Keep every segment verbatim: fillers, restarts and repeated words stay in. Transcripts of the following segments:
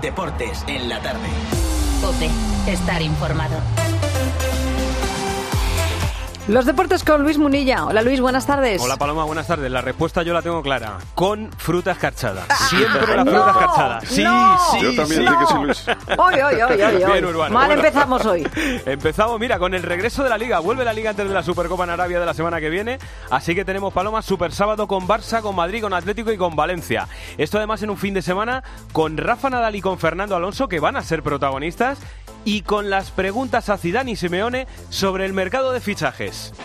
Deportes en la tarde. COPE. Estar informado. Los deportes con Luis Munilla. Hola Luis, buenas tardes. Hola Paloma, buenas tardes. La respuesta yo la tengo clara. Con fruta escarchada. Ah, Siempre la no, fruta escarchada. Sí, no, sí, Yo también sí. sé que sí, Luis. Hoy, hoy, hoy, hoy, Bien, Urbano. Mal Bueno, empezamos hoy. Empezamos, mira, con el regreso de la Liga. Vuelve la Liga antes de la Supercopa en Arabia de la semana que viene. Así que tenemos, Paloma, Super Sábado con Barça, con Madrid, con Atlético y con Valencia. Esto además en un fin de semana con Rafa Nadal y con Fernando Alonso, que van a ser protagonistas, y con las preguntas a Zidane y Simeone sobre el mercado de fichajes.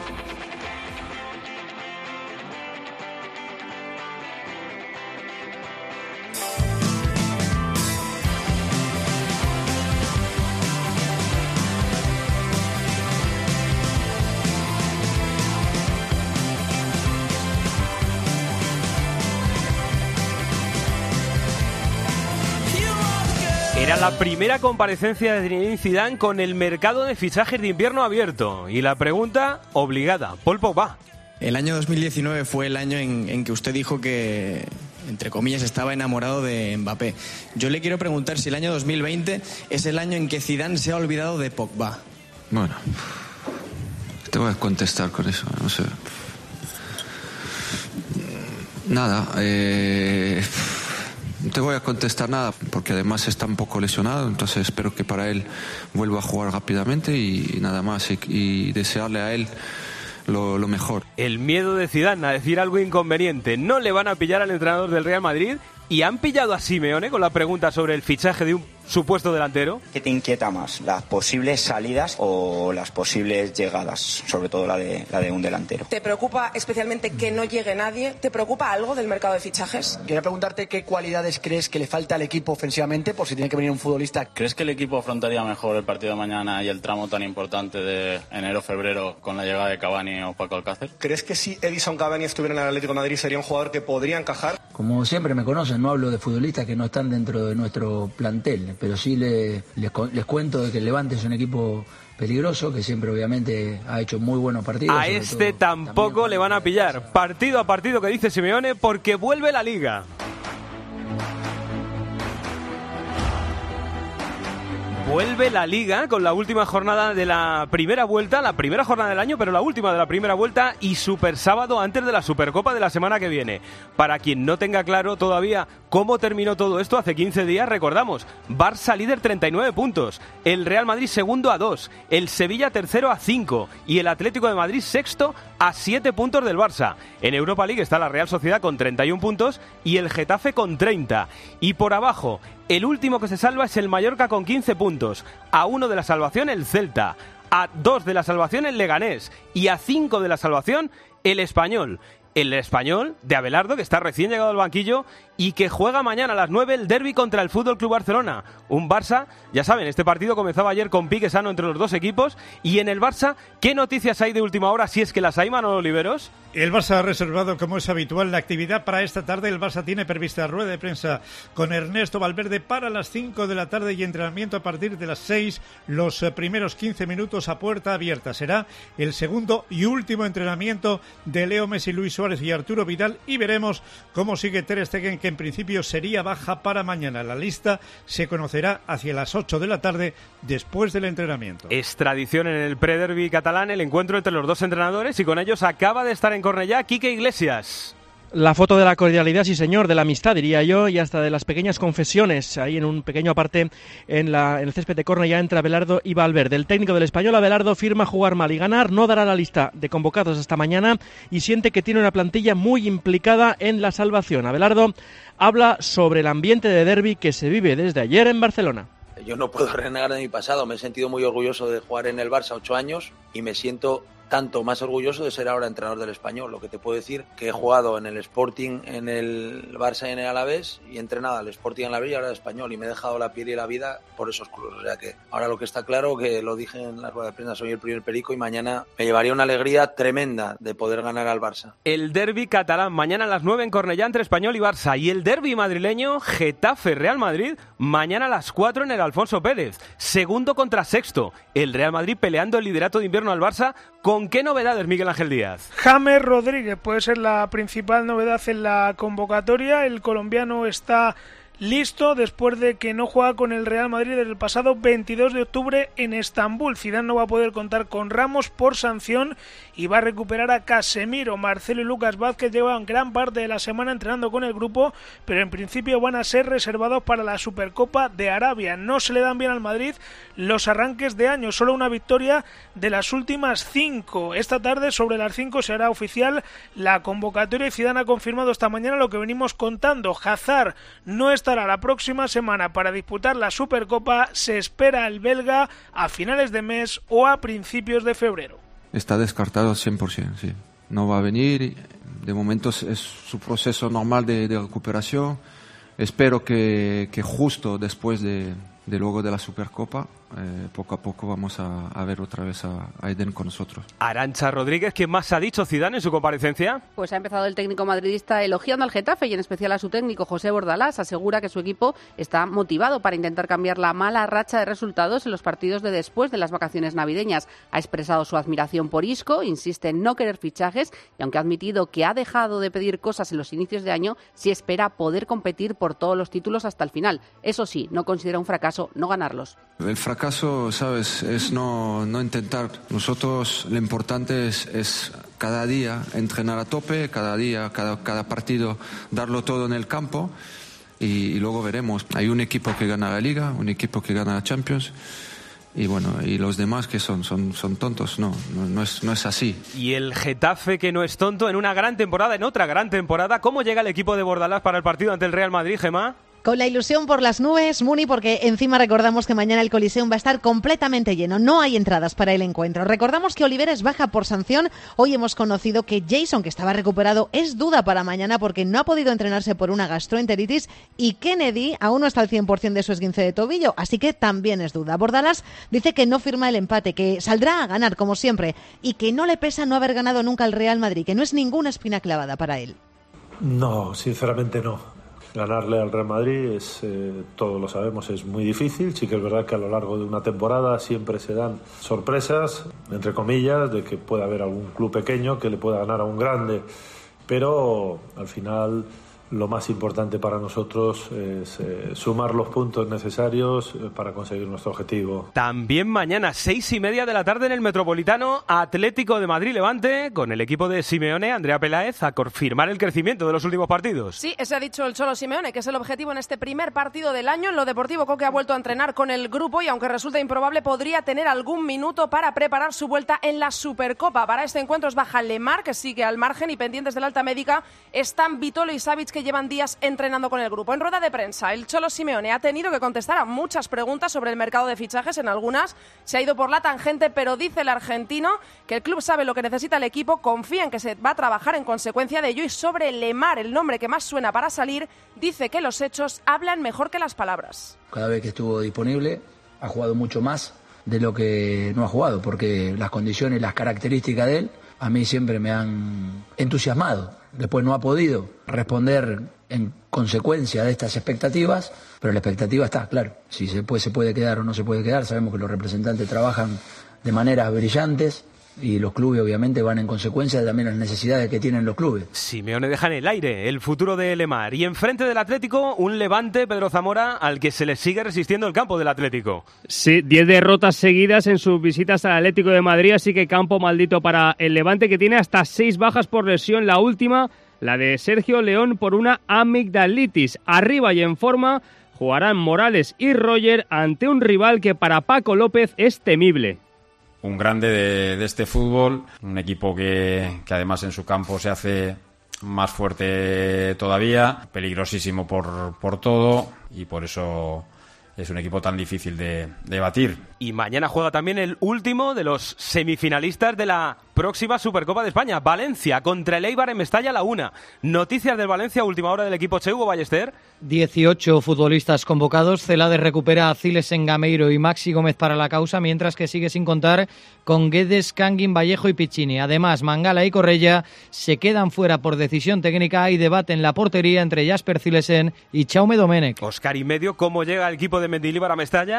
Era la primera comparecencia de Zinedine Zidane con el mercado de fichajes de invierno abierto. Y la pregunta obligada, Paul Pogba. El año dos mil diecinueve fue el año en, en que usted dijo que, entre comillas, estaba enamorado de Mbappé. Yo le quiero preguntar si el año dos mil veinte es el año en que Zidane se ha olvidado de Pogba. Bueno, te voy a contestar con eso, no sé. Nada, eh... no te voy a contestar nada porque además está un poco lesionado, entonces espero que para él vuelva a jugar rápidamente y nada más, y, y desearle a él lo, lo mejor. El miedo de Zidane a decir algo inconveniente. No le van a pillar al entrenador del Real Madrid y han pillado a Simeone con la pregunta sobre el fichaje de un supuesto delantero. ¿Qué te inquieta más, las posibles salidas o las posibles llegadas, sobre todo la de, la de un delantero? ¿Te preocupa especialmente que no llegue nadie? ¿Te preocupa algo del mercado de fichajes? Quería preguntarte qué cualidades crees que le falta al equipo ofensivamente por si tiene que venir un futbolista. ¿Crees que el equipo afrontaría mejor el partido de mañana y el tramo tan importante de enero-febrero con la llegada de Cavani o Paco Alcácer? ¿Crees que si Edison Cavani estuviera en el Atlético de Madrid sería un jugador que podría encajar? Como siempre me conocen, no hablo de futbolistas que no están dentro de nuestro plantel, pero sí le, les, les cuento de que el Levante es un equipo peligroso, que siempre obviamente ha hecho muy buenos partidos. A este tampoco le van a pillar, partido a partido, que dice Simeone, porque vuelve la Liga. Vuelve la Liga con la última jornada de la primera vuelta, la primera jornada del año, pero la última de la primera vuelta, y Super Sábado antes de la Supercopa de la semana que viene. Para quien no tenga claro todavía cómo terminó todo esto hace quince días, recordamos, Barça líder treinta y nueve puntos, el Real Madrid segundo a dos, el Sevilla tercero a cinco y el Atlético de Madrid sexto a siete puntos del Barça. En Europa League está la Real Sociedad con treinta y un puntos y el Getafe con treinta. Y por abajo, el último que se salva es el Mallorca con quince puntos, a uno de la salvación el Celta, a dos de la salvación el Leganés y a cinco de la salvación el Español. El Español de Abelardo, que está recién llegado al banquillo y que juega mañana a las nueve el derbi contra el F C Barcelona. Un Barça, ya saben, este partido comenzaba ayer con pique sano entre los dos equipos. Y en el Barça, ¿qué noticias hay de última hora, si es que las hay, Manolo Oliveros? El Barça ha reservado, como es habitual, la actividad para esta tarde. El Barça tiene prevista rueda de prensa con Ernesto Valverde para las cinco de la tarde y entrenamiento a partir de las seis, los primeros quince minutos a puerta abierta. Será el segundo y último entrenamiento de Leo Messi, Luis Suárez y Arturo Vidal, y veremos cómo sigue Ter Stegen, que en principio sería baja para mañana. La lista se conocerá hacia las ocho de la tarde después del entrenamiento. Es tradición en el prederbi catalán el encuentro entre los dos entrenadores y con ellos acaba de estar en Cornellá Quique Iglesias. La foto de la cordialidad, sí señor, de la amistad, diría yo, y hasta de las pequeñas confesiones, ahí en un pequeño aparte en, la, en el césped de Cornellá entre Abelardo y Valverde. El técnico del Español, Abelardo, firma jugar mal y ganar, no dará la lista de convocados hasta mañana y siente que tiene una plantilla muy implicada en la salvación. Abelardo habla sobre el ambiente de derbi que se vive desde ayer en Barcelona. Yo no puedo renegar de mi pasado, me he sentido muy orgulloso de jugar en el Barça ocho años y me siento tanto más orgulloso de ser ahora entrenador del Español. Lo que te puedo decir que he jugado en el Sporting, en el Barça y en el Alavés, y he entrenado al Sporting, en el Alavés y ahora al Español, y me he dejado la piel y la vida por esos clubes. O sea que ahora lo que está claro, que lo dije en la rueda de prensa, soy el primer perico y mañana me llevaría una alegría tremenda de poder ganar al Barça. El derbi catalán mañana a las nueve en Cornellá entre Español y Barça, y el derbi madrileño Getafe-Real Madrid mañana a las cuatro en el Alfonso Pérez, segundo contra sexto. El Real Madrid peleando el liderato de invierno al Barça. ¿Con qué novedades, Miguel Ángel Díaz? James Rodríguez puede ser la principal novedad en la convocatoria. El colombiano está listo después de que no juega con el Real Madrid desde el pasado veintidós de octubre en Estambul. Zidane no va a poder contar con Ramos por sanción y va a recuperar a Casemiro. Marcelo y Lucas Vázquez llevan gran parte de la semana entrenando con el grupo, pero en principio van a ser reservados para la Supercopa de Arabia. No se le dan bien al Madrid los arranques de año, solo una victoria de las últimas cinco. Esta tarde sobre las cinco se hará oficial la convocatoria y Zidane ha confirmado esta mañana lo que venimos contando. Hazard no estará la próxima semana para disputar la Supercopa, se espera el belga a finales de mes o a principios de febrero. Está descartado al cien por ciento, sí. No va a venir. De momento es, es su proceso normal de, de recuperación. Espero que, que justo después de, de luego de la Supercopa, eh, poco a poco vamos a, a ver otra vez a, a Eden con nosotros. Arantxa Rodríguez, ¿qué más ha dicho Zidane en su comparecencia? Pues ha empezado el técnico madridista elogiando al Getafe y en especial a su técnico José Bordalás. Asegura que su equipo está motivado para intentar cambiar la mala racha de resultados en los partidos de después de las vacaciones navideñas. Ha expresado su admiración por Isco, insiste en no querer fichajes y aunque ha admitido que ha dejado de pedir cosas en los inicios de año, sí espera poder competir por todos los títulos hasta el final. Eso sí, no considera un fracaso no ganarlos. El fracaso, sabes, es no, no intentar. Nosotros lo importante es, es cada día entrenar a tope, cada día, cada, cada partido darlo todo en el campo y, y luego veremos. Hay un equipo que gana la Liga, un equipo que gana la Champions y bueno, y los demás que son, son, son tontos, no, no, no, es, no es así. Y el Getafe que no es tonto en una gran temporada, en otra gran temporada. ¿Cómo llega el equipo de Bordalás para el partido ante el Real Madrid, Gemma? Con la ilusión por las nubes, Muni, porque encima recordamos que mañana el Coliseum va a estar completamente lleno. No hay entradas para el encuentro. Recordamos que Oliveres baja por sanción. Hoy hemos conocido que Jason, que estaba recuperado, es duda para mañana porque no ha podido entrenarse por una gastroenteritis y Kennedy aún no está al cien por ciento de su esguince de tobillo, así que también es duda. Bordalás dice que no firma el empate, que saldrá a ganar como siempre y que no le pesa no haber ganado nunca el Real Madrid, que no es ninguna espina clavada para él. No, sinceramente no. Ganarle al Real Madrid, es, eh, todos lo sabemos, es muy difícil. Sí que es verdad que a lo largo de una temporada siempre se dan sorpresas, entre comillas, de que pueda haber algún club pequeño que le pueda ganar a un grande. Pero al final lo más importante para nosotros es eh, sumar los puntos necesarios para conseguir nuestro objetivo. También mañana, seis y media de la tarde en el Metropolitano, Atlético de Madrid-Levante, con el equipo de Simeone, Andrea Peláez, a confirmar el crecimiento de los últimos partidos. Sí, ese ha dicho el Cholo Simeone, que es el objetivo en este primer partido del año. En lo deportivo, Coque ha vuelto a entrenar con el grupo y, aunque resulta improbable, podría tener algún minuto para preparar su vuelta en la Supercopa. Para este encuentro es baja Lemar, que sigue al margen, y pendientes de la alta médica están Vitolo y Savic, que llevan días entrenando con el grupo. En rueda de prensa, el Cholo Simeone ha tenido que contestar a muchas preguntas sobre el mercado de fichajes. En algunas se ha ido por la tangente, pero dice el argentino que el club sabe lo que necesita el equipo, confía en que se va a trabajar en consecuencia de ello, y sobre Lemar, el nombre que más suena para salir, dice que los hechos hablan mejor que las palabras. Cada vez que estuvo disponible ha jugado mucho más de lo que no ha jugado, porque las condiciones y las características de él a mí siempre me han entusiasmado. Después no ha podido responder en consecuencia de estas expectativas, pero la expectativa está, claro. Si se puede, se puede quedar o no se puede quedar, sabemos que los representantes trabajan de maneras brillantes y los clubes obviamente van en consecuencia de también las necesidades que tienen los clubes. Simeone deja en el aire el futuro de Lemar. Y enfrente del Atlético, un Levante, Pedro Zamora, al que se le sigue resistiendo el campo del Atlético. Sí, diez derrotas seguidas en sus visitas al Atlético de Madrid, así que campo maldito para el Levante, que tiene hasta seis bajas por lesión. La última, la de Sergio León, por una amigdalitis. Arriba y en forma jugarán Morales y Roger ante un rival que para Paco López es temible. Un grande de, de este fútbol, un equipo que, que además en su campo se hace más fuerte todavía, peligrosísimo por, por todo, y por eso es un equipo tan difícil de, de batir. Y mañana juega también el último de los semifinalistas de la próxima Supercopa de España, Valencia contra el Eibar en Mestalla a la una. Noticias del Valencia, última hora del equipo Che. Hugo Ballester. dieciocho futbolistas convocados. Celades recupera a Ciles Engameiro y Maxi Gómez para la causa, mientras que sigue sin contar con Guedes, Canguin, Vallejo y Piccini. Además, Mangala y Correia se quedan fuera por decisión técnica. Hay debate en la portería entre Jasper Cilesen y Jaume Domenech. Óscar y medio, ¿cómo llega el equipo de Mendilibar a Mestalla?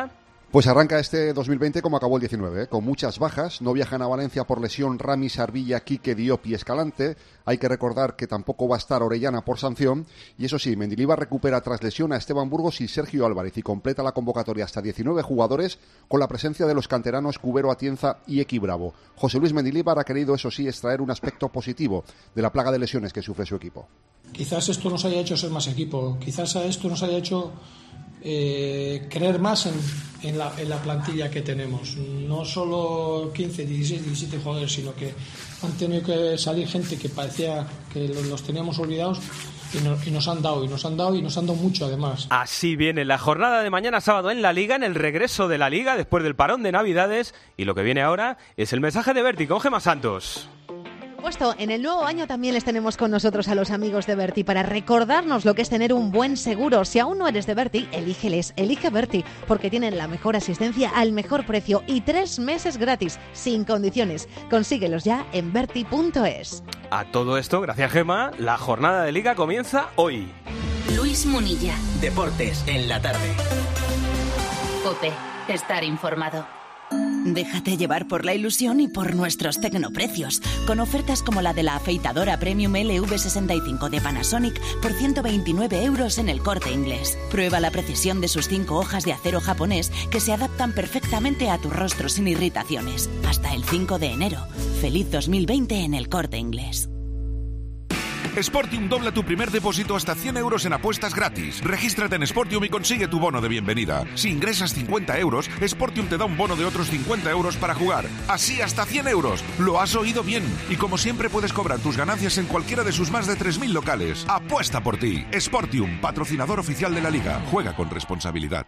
Pues arranca este dos mil veinte como acabó el diecinueve, ¿eh? Con muchas bajas. No viajan a Valencia por lesión Ramis, Arbilla, Quique, Diop y Escalante. Hay que recordar que tampoco va a estar Orellana por sanción. Y eso sí, Mendilibar recupera tras lesión a Esteban Burgos y Sergio Álvarez y completa la convocatoria hasta diecinueve jugadores con la presencia de los canteranos Cubero, Atienza y Equi Bravo. José Luis Mendilibar ha querido, eso sí, extraer un aspecto positivo de la plaga de lesiones que sufre su equipo. Quizás esto nos haya hecho ser más equipo. Quizás esto nos haya hecho Eh, creer más en, en, la, en la plantilla que tenemos, no solo quince, dieciséis, diecisiete jugadores, sino que han tenido que salir gente que parecía que los, los teníamos olvidados y, no, y nos han dado, y nos han dado y nos han dado mucho además. Así viene la jornada de mañana sábado en la Liga, en el regreso de la Liga después del parón de Navidades, y lo que viene ahora es el mensaje de Berti con Gemma Santos. Puesto, en el nuevo año también les tenemos con nosotros a los amigos de Berti para recordarnos lo que es tener un buen seguro. Si aún no eres de Berti, elígeles, elige Berti, porque tienen la mejor asistencia al mejor precio y tres meses gratis, sin condiciones. Consíguelos ya en berti punto es. A todo esto, gracias Gemma, la jornada de Liga comienza hoy. Luis Munilla. Deportes en la tarde. COPE. Estar informado. Déjate llevar por la ilusión y por nuestros tecnoprecios, con ofertas como la de la afeitadora Premium L V sesenta y cinco de Panasonic por ciento veintinueve euros en el Corte Inglés. Prueba la precisión de sus cinco hojas de acero japonés que se adaptan perfectamente a tu rostro sin irritaciones. Hasta el cinco de enero. Feliz dos mil veinte en el Corte Inglés. Sportium dobla tu primer depósito hasta cien euros en apuestas gratis. Regístrate en Sportium y consigue tu bono de bienvenida. Si ingresas cincuenta euros, Sportium te da un bono de otros cincuenta euros para jugar. Así hasta cien euros. Lo has oído bien. Y como siempre puedes cobrar tus ganancias en cualquiera de sus más de tres mil locales. Apuesta por ti. Sportium, patrocinador oficial de la Liga. Juega con responsabilidad.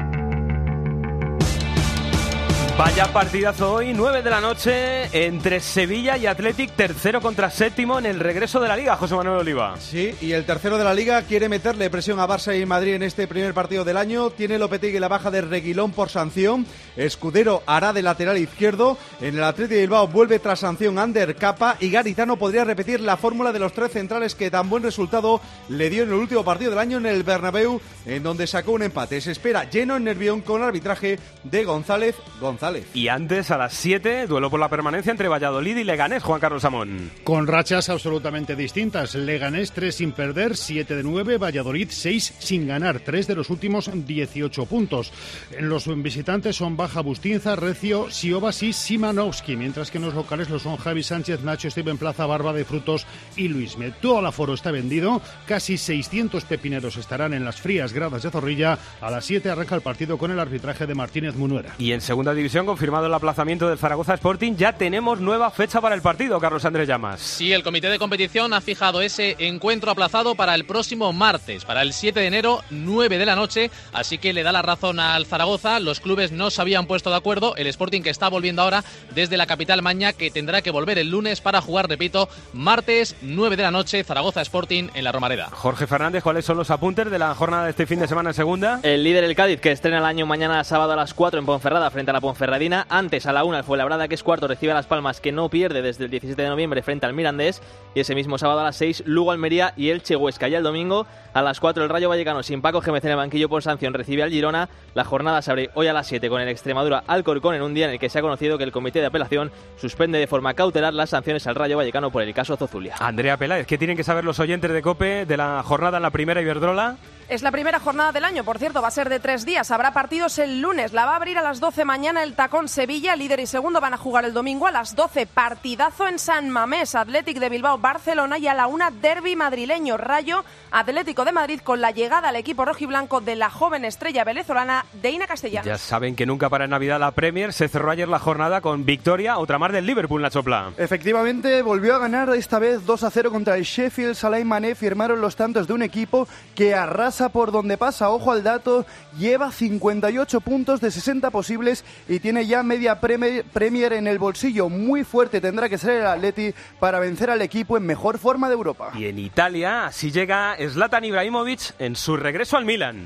Vaya partidazo hoy, nueve de la noche, entre Sevilla y Athletic, tercero contra séptimo en el regreso de la Liga, José Manuel Oliva. Sí, y el tercero de la Liga quiere meterle presión a Barça y Madrid en este primer partido del año. Tiene Lopetegui la baja de Reguilón por sanción. Escudero hará de lateral izquierdo. En el Athletic de Bilbao vuelve tras sanción Ander Capa y Garitano podría repetir la fórmula de los tres centrales que tan buen resultado le dio en el último partido del año en el Bernabéu, en donde sacó un empate. Se espera lleno en Nervión con arbitraje de González González. Y antes, a las siete, duelo por la permanencia entre Valladolid y Leganés, Juan Carlos Samón. Con rachas absolutamente distintas. Leganés tres sin perder, siete de nueve. Valladolid seis sin ganar, tres de los últimos dieciocho puntos. En los visitantes son Baja Bustinza, Recio, Siobas y Simanowski, mientras que en los locales lo son Javi Sánchez, Nacho, Steven Plaza, Barba de Frutos y Luisme. Todo el aforo está vendido, casi seiscientos pepineros estarán en las frías gradas de Zorrilla. A las siete arranca el partido con el arbitraje de Martínez Munuera. Y en segunda división, confirmado el aplazamiento del Zaragoza Sporting, ya tenemos nueva fecha para el partido, Carlos Andrés Llamas. Sí, el comité de competición ha fijado ese encuentro aplazado para el próximo martes, para el siete de enero, nueve de la noche, así que le da la razón al Zaragoza. Los clubes no se habían puesto de acuerdo, el Sporting que está volviendo ahora desde la capital maña, que tendrá que volver el lunes para jugar, repito, martes, nueve de la noche, Zaragoza Sporting en la Romareda. Jorge Fernández, ¿cuáles son los apuntes de la jornada de este fin de semana en segunda? El líder, el Cádiz, que estrena el año mañana sábado a las cuatro en Ponferrada frente a la Ponferradina. Antes, a la una, el Fuenlabrada, que es cuarto, recibe a Las Palmas, que no pierde desde el diecisiete de noviembre frente al Mirandés. Y ese mismo sábado a las seis, Lugo, Almería y Elche, Huesca. Ya el domingo, a las cuatro, el Rayo Vallecano, sin Paco Gémez en el banquillo por sanción, recibe al Girona. La jornada se abre hoy a las siete con el Extremadura Alcorcón, en un día en el que se ha conocido que el comité de apelación suspende de forma cautelar las sanciones al Rayo Vallecano por el caso Zozulia. Andrea Peláez, ¿qué tienen que saber los oyentes de COPE de la jornada en la primera Iberdrola? Es la primera jornada del año, por cierto, va a ser de tres días. Habrá partidos el lunes, la va a abrir a las doce mañana el Tacón Sevilla, líder y segundo van a jugar el domingo a las doce. Partidazo en San Mamés, Athletic de Bilbao, Barcelona, y a la una, derbi madrileño, Rayo Atlético de Madrid, con la llegada al equipo rojiblanco de la joven estrella venezolana Deina Castellanos. Ya saben que nunca para Navidad la Premier. Se cerró ayer la jornada con victoria, otra más del Liverpool, la Chopla. Efectivamente, volvió a ganar esta vez dos a cero contra el Sheffield. Salah y Mané firmaron los tantos de un equipo que arrasa por donde pasa. Ojo al dato, lleva cincuenta y ocho puntos de sesenta posibles y tiene ya media Premier, Premier en el bolsillo. Muy fuerte tendrá que ser el Atleti para vencer al equipo en mejor forma de Europa. Y en Italia, así llega Zlatan Ibrahimovic en su regreso al Milan.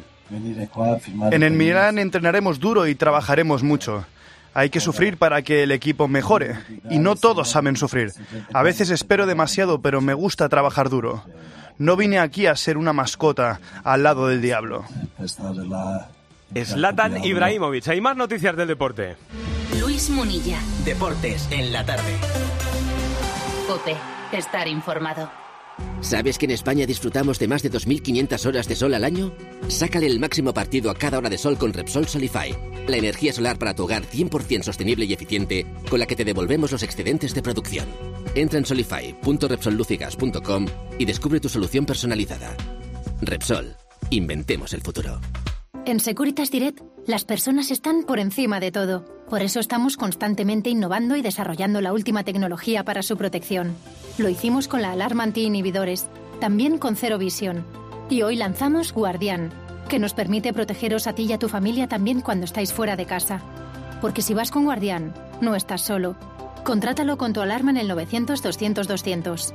En el Milan entrenaremos duro y trabajaremos mucho. Hay que sufrir para que el equipo mejore. Y no todos saben sufrir. A veces espero demasiado, pero me gusta trabajar duro. No vine aquí a ser una mascota al lado del diablo. Zlatan Ibrahimovic. Hay más noticias del deporte. Luis Munilla. Deportes en la tarde. COPE. Estar informado. ¿Sabes que en España disfrutamos de más de dos mil quinientas horas de sol al año? Sácale el máximo partido a cada hora de sol con Repsol Solify, la energía solar para tu hogar cien por ciento sostenible y eficiente, con la que te devolvemos los excedentes de producción. Entra en solify punto repsol luz y gas punto com y descubre tu solución personalizada. Repsol, inventemos el futuro. En Securitas Direct, las personas están por encima de todo. Por eso estamos constantemente innovando y desarrollando la última tecnología para su protección. Lo hicimos con la alarma anti-inhibidores, también con Zero Vision. Y hoy lanzamos Guardián, que nos permite protegeros a ti y a tu familia también cuando estáis fuera de casa. Porque si vas con Guardián, no estás solo. Contrátalo con tu alarma en el novecientos doscientos doscientos.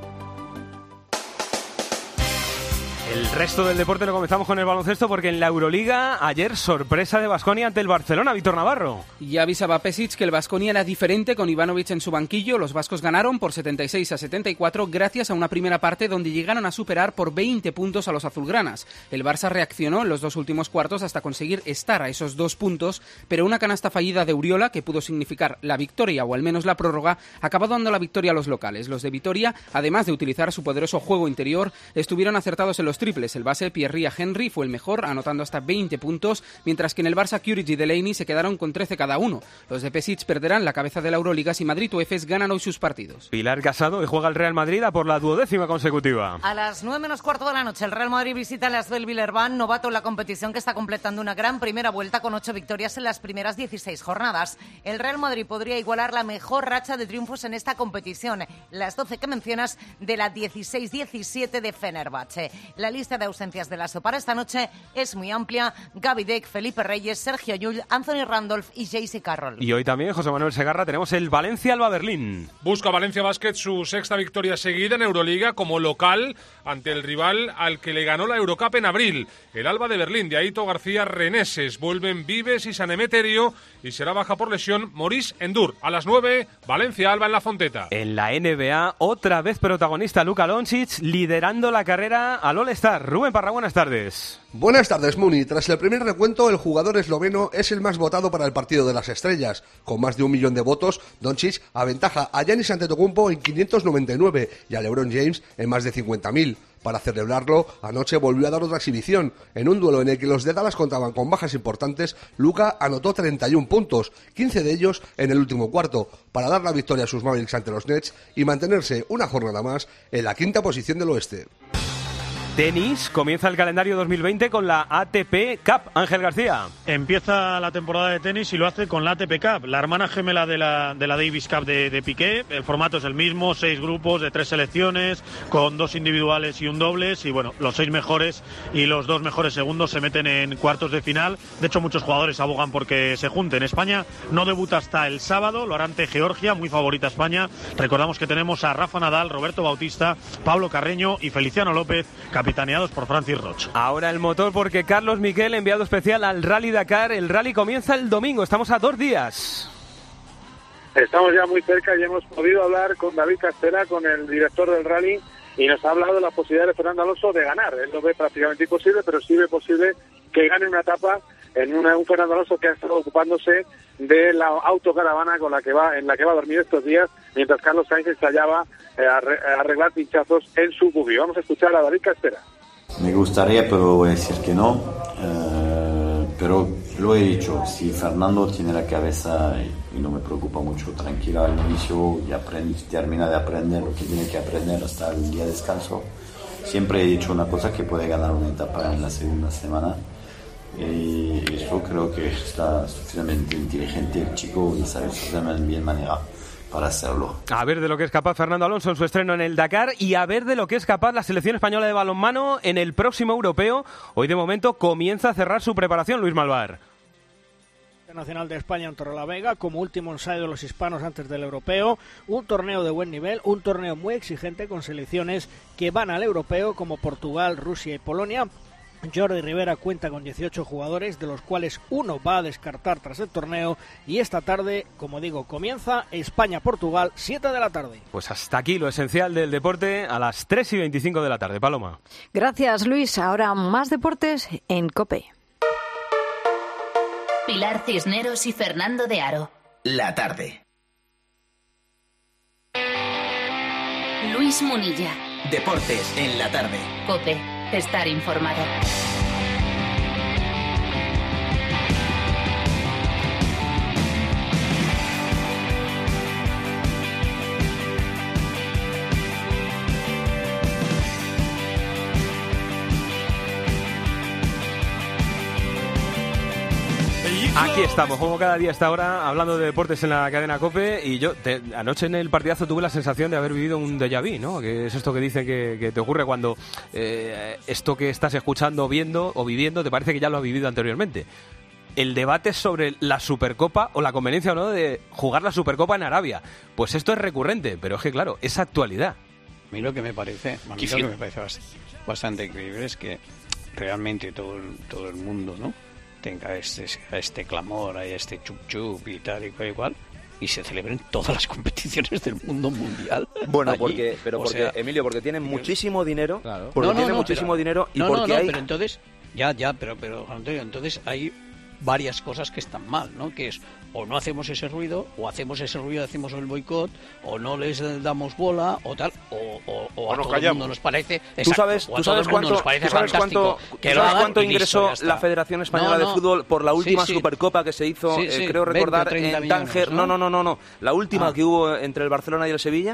El resto del deporte lo comenzamos con el baloncesto porque en la Euroliga ayer sorpresa de Baskonia ante el Barcelona. Víctor Navarro. Ya avisaba Pesic que el Baskonia era diferente con Ivanovic en su banquillo. Los vascos ganaron por setenta y seis a setenta y cuatro gracias a una primera parte donde llegaron a superar por veinte puntos a los azulgranas. El Barça reaccionó en los dos últimos cuartos hasta conseguir estar a esos dos puntos, pero una canasta fallida de Uriola, que pudo significar la victoria o al menos la prórroga, acabó dando la victoria a los locales. Los de Vitoria, además de utilizar su poderoso juego interior, estuvieron acertados en los triples. El base Pierre Henry fue el mejor, anotando hasta veinte puntos, mientras que en el Barça Kuric y Delaney se quedaron con trece cada uno. Los de Pesic perderán la cabeza de la Euroliga si Madrid o Efes ganan hoy sus partidos. Pilar Casado, y juega el Real Madrid a por la duodécima consecutiva. A las nueve menos cuarto de la noche, el Real Madrid visita el Asbel Villerban, novato en la competición, que está completando una gran primera vuelta con ocho victorias en las primeras dieciséis jornadas. El Real Madrid podría igualar la mejor racha de triunfos en esta competición, las doce que mencionas de la dieciséis diecisiete de Fenerbahce. La lista de ausencias de la S O para esta noche es muy amplia. Gaby Deck, Felipe Reyes, Sergio Llull, Anthony Randolph y J C Carroll. Y hoy también, José Manuel Segarra, tenemos el Valencia-Alba Berlín. Busca Valencia Basket su sexta victoria seguida en Euroliga como local ante el rival al que le ganó la Eurocup en abril. El Alba de Berlín, de Aito García Reneses. Vuelven Vives y San Emeterio y será baja por lesión Maurice Endur. A las nueve, Valencia-Alba en la Fonteta. En la N B A, otra vez protagonista Luka Doncic liderando la carrera al All-Star. Rubén Parra, buenas tardes. Buenas tardes, Muni. Tras el primer recuento, el jugador esloveno es el más votado para el partido de las estrellas. Con más de un millón de votos, Doncic aventaja a Giannis Antetokounmpo en quinientos noventa y nueve y a LeBron James en más de cincuenta mil. Para celebrarlo, anoche volvió a dar otra exhibición. En un duelo en el que los de Dallas contaban con bajas importantes, Luka anotó treinta y un puntos, quince de ellos en el último cuarto, para dar la victoria a sus Mavericks ante los Nets y mantenerse una jornada más en la quinta posición del oeste. Tenis, comienza el calendario dos mil veinte con la A T P Cup. Ángel García. Empieza la temporada de tenis y lo hace con la A T P Cup, la hermana gemela de la, de la Davis Cup de, de Piqué. El formato es el mismo, seis grupos de tres selecciones, con dos individuales y un dobles. Y bueno, los seis mejores y los dos mejores segundos se meten en cuartos de final. De hecho, muchos jugadores abogan porque se junten. España no debuta hasta el sábado, lo hará ante Georgia, muy favorita España. Recordamos que tenemos a Rafa Nadal, Roberto Bautista, Pablo Carreño y Feliciano López, capitaneados por Francis Roch. Ahora el motor porque Carlos Miquel, enviado especial al Rally Dakar. El rally comienza el domingo, estamos a dos días. Estamos ya muy cerca y hemos podido hablar con David Castela, con el director del rally, y nos ha hablado de la posibilidad de Fernando Alonso de ganar. Él lo ve prácticamente imposible, pero sí ve posible que gane una etapa en una, un Fernando Alonso que ha estado ocupándose de la autocaravana con la que va en la que va a dormir estos días, mientras Carlos Sainz ensayaba eh, a arreglar pinchazos en su buggy. Vamos a escuchar a David Castela. Me gustaría, pero voy a decir que no. Eh, pero lo he dicho, si Fernando tiene la cabeza y, y no me preocupa mucho, tranquila al inicio y aprende, termina de aprender lo que tiene que aprender hasta el día de descanso. Siempre he dicho una cosa, que puede ganar una etapa en la segunda semana. Y eso creo que está suficientemente inteligente el chico y sabe suficientemente bien manejar para hacerlo. A ver de lo que es capaz Fernando Alonso en su estreno en el Dakar y a ver de lo que es capaz la selección española de balonmano en el próximo europeo. Hoy de momento comienza a cerrar su preparación, Luis Malvar. Nacional de España en Torrelavega como último ensayo de los hispanos antes del europeo, un torneo de buen nivel, un torneo muy exigente con selecciones que van al europeo como Portugal, Rusia y Polonia. Jordi Rivera cuenta con dieciocho jugadores, de los cuales uno va a descartar tras el torneo, y esta tarde, como digo, comienza España-Portugal, siete de la tarde. Pues hasta aquí lo esencial del deporte a las tres y veinticinco de la tarde. Paloma. Gracias, Luis. Ahora más deportes en COPE. Pilar Cisneros y Fernando de Aro. La tarde. Luis Munilla. Deportes en la tarde. COPE. Estar informado. Aquí estamos, como cada día a esta hora, hablando de deportes en la cadena COPE. Y yo te, anoche en el partidazo tuve la sensación de haber vivido un déjà vu, ¿no? Que es esto que dicen que, que te ocurre cuando eh, esto que estás escuchando, viendo o viviendo te parece que ya lo has vivido anteriormente. El debate sobre la Supercopa o la conveniencia o no de jugar la Supercopa en Arabia. Pues esto es recurrente, pero es que claro, es actualidad. A mí lo que me parece, a mí lo que me parece bastante, bastante increíble es que realmente todo el, todo el mundo, ¿no?, tenga este, este clamor, este chup chup y tal y cual y cual, y se celebren todas las competiciones del mundo mundial. Bueno, allí. porque, pero O porque, sea, Emilio, porque tienen muchísimo dinero, claro. porque No, no, tienen no, muchísimo pero, dinero y no, porque no, no, hay... pero entonces, ya, ya, pero, pero, Antonio, entonces hay varias cosas que están mal, ¿no? Que es, o no hacemos ese ruido, o hacemos ese ruido, hacemos el boicot, o no les damos bola, o tal, o, o, o, O a nos todo el callamos. mundo nos parece... ¿Tú exacto, sabes, o a tú todo sabes el mundo cuánto, nos parece tú sabes fantástico cuánto, que tú lo sabes hagan cuánto y listo, ingresó ya está. la Federación Española No, de no. Fútbol por la última Sí, sí. Supercopa que se hizo, Sí, eh, sí, creo veinte, recordar, treinta en millones, Tánger? ¿no? No, no, no, no, no. La última Ah. que hubo entre el Barcelona y el Sevilla.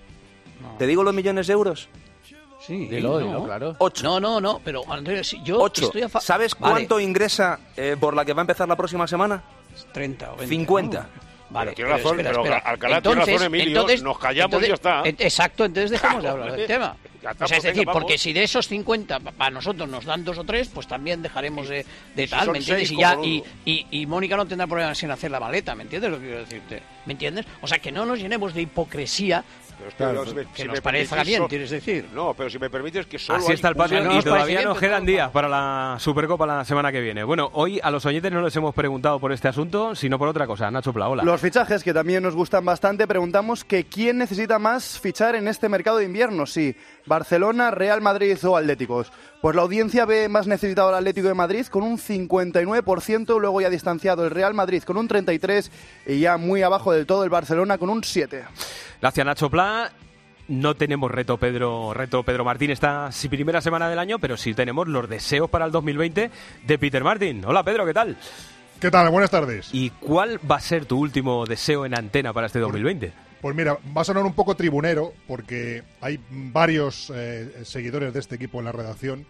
¿Te digo los millones de euros? Sí, Dilo, no. dilo, claro. Ocho. No, no, no, pero Antonio, si yo Ocho. estoy a fa- ¿Sabes Vale, cuánto ingresa eh, por la que va a empezar la próxima semana? treinta o veinte. cincuenta. Vale, Pero tiene razón, espera, pero espera. Alcalá tiene Entonces- razón, Emilio, entonces- nos callamos entonces- y ya está. eh, Exacto, entonces dejemos de hablar del hombre. tema. Ya está, O sea, es pues decir, venga, porque vamos. si de esos cincuenta para nosotros nos dan dos o tres, pues también dejaremos de, de si tal, son ¿me entiendes? seis, Y, ya, cojonudo. y, y, y Mónica no tendrá problemas en hacer la maleta, ¿me entiendes lo que quiero decirte? ¿Me entiendes? O sea, que no nos llenemos de hipocresía, Pero es que, claro, si me- que si nos me parezca permitís, bien, so- quieres decir. No, pero si me permites que solo Así hay está el patio O sea, no y nos parece todavía bien, nos pero quedan días para la Supercopa la semana que viene. Bueno, hoy a los oyentes no les hemos preguntado por este asunto, sino por otra cosa. Nacho Plaola. Los fichajes, que también nos gustan bastante, preguntamos que quién necesita más fichar en este mercado de invierno, sí, Barcelona, Real Madrid o Atléticos. Pues la audiencia ve más necesitado al Atlético de Madrid con un cincuenta y nueve por ciento, luego ya distanciado el Real Madrid con un treinta y tres por ciento y ya muy abajo del todo el Barcelona con un siete por ciento. Gracias, Nacho Pla. No tenemos reto Pedro, reto Pedro Martín esta sí, primera semana del año, pero sí tenemos los deseos para el dos mil veinte de Peter Martin. Hola Pedro, ¿qué tal? ¿Qué tal? Buenas tardes. ¿Y cuál va a ser tu último deseo en antena para este dos mil veinte? Pues mira, va a sonar un poco tribunero porque hay varios eh, seguidores de este equipo en la redacción,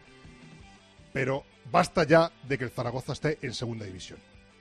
pero basta ya de que el Zaragoza esté en segunda división.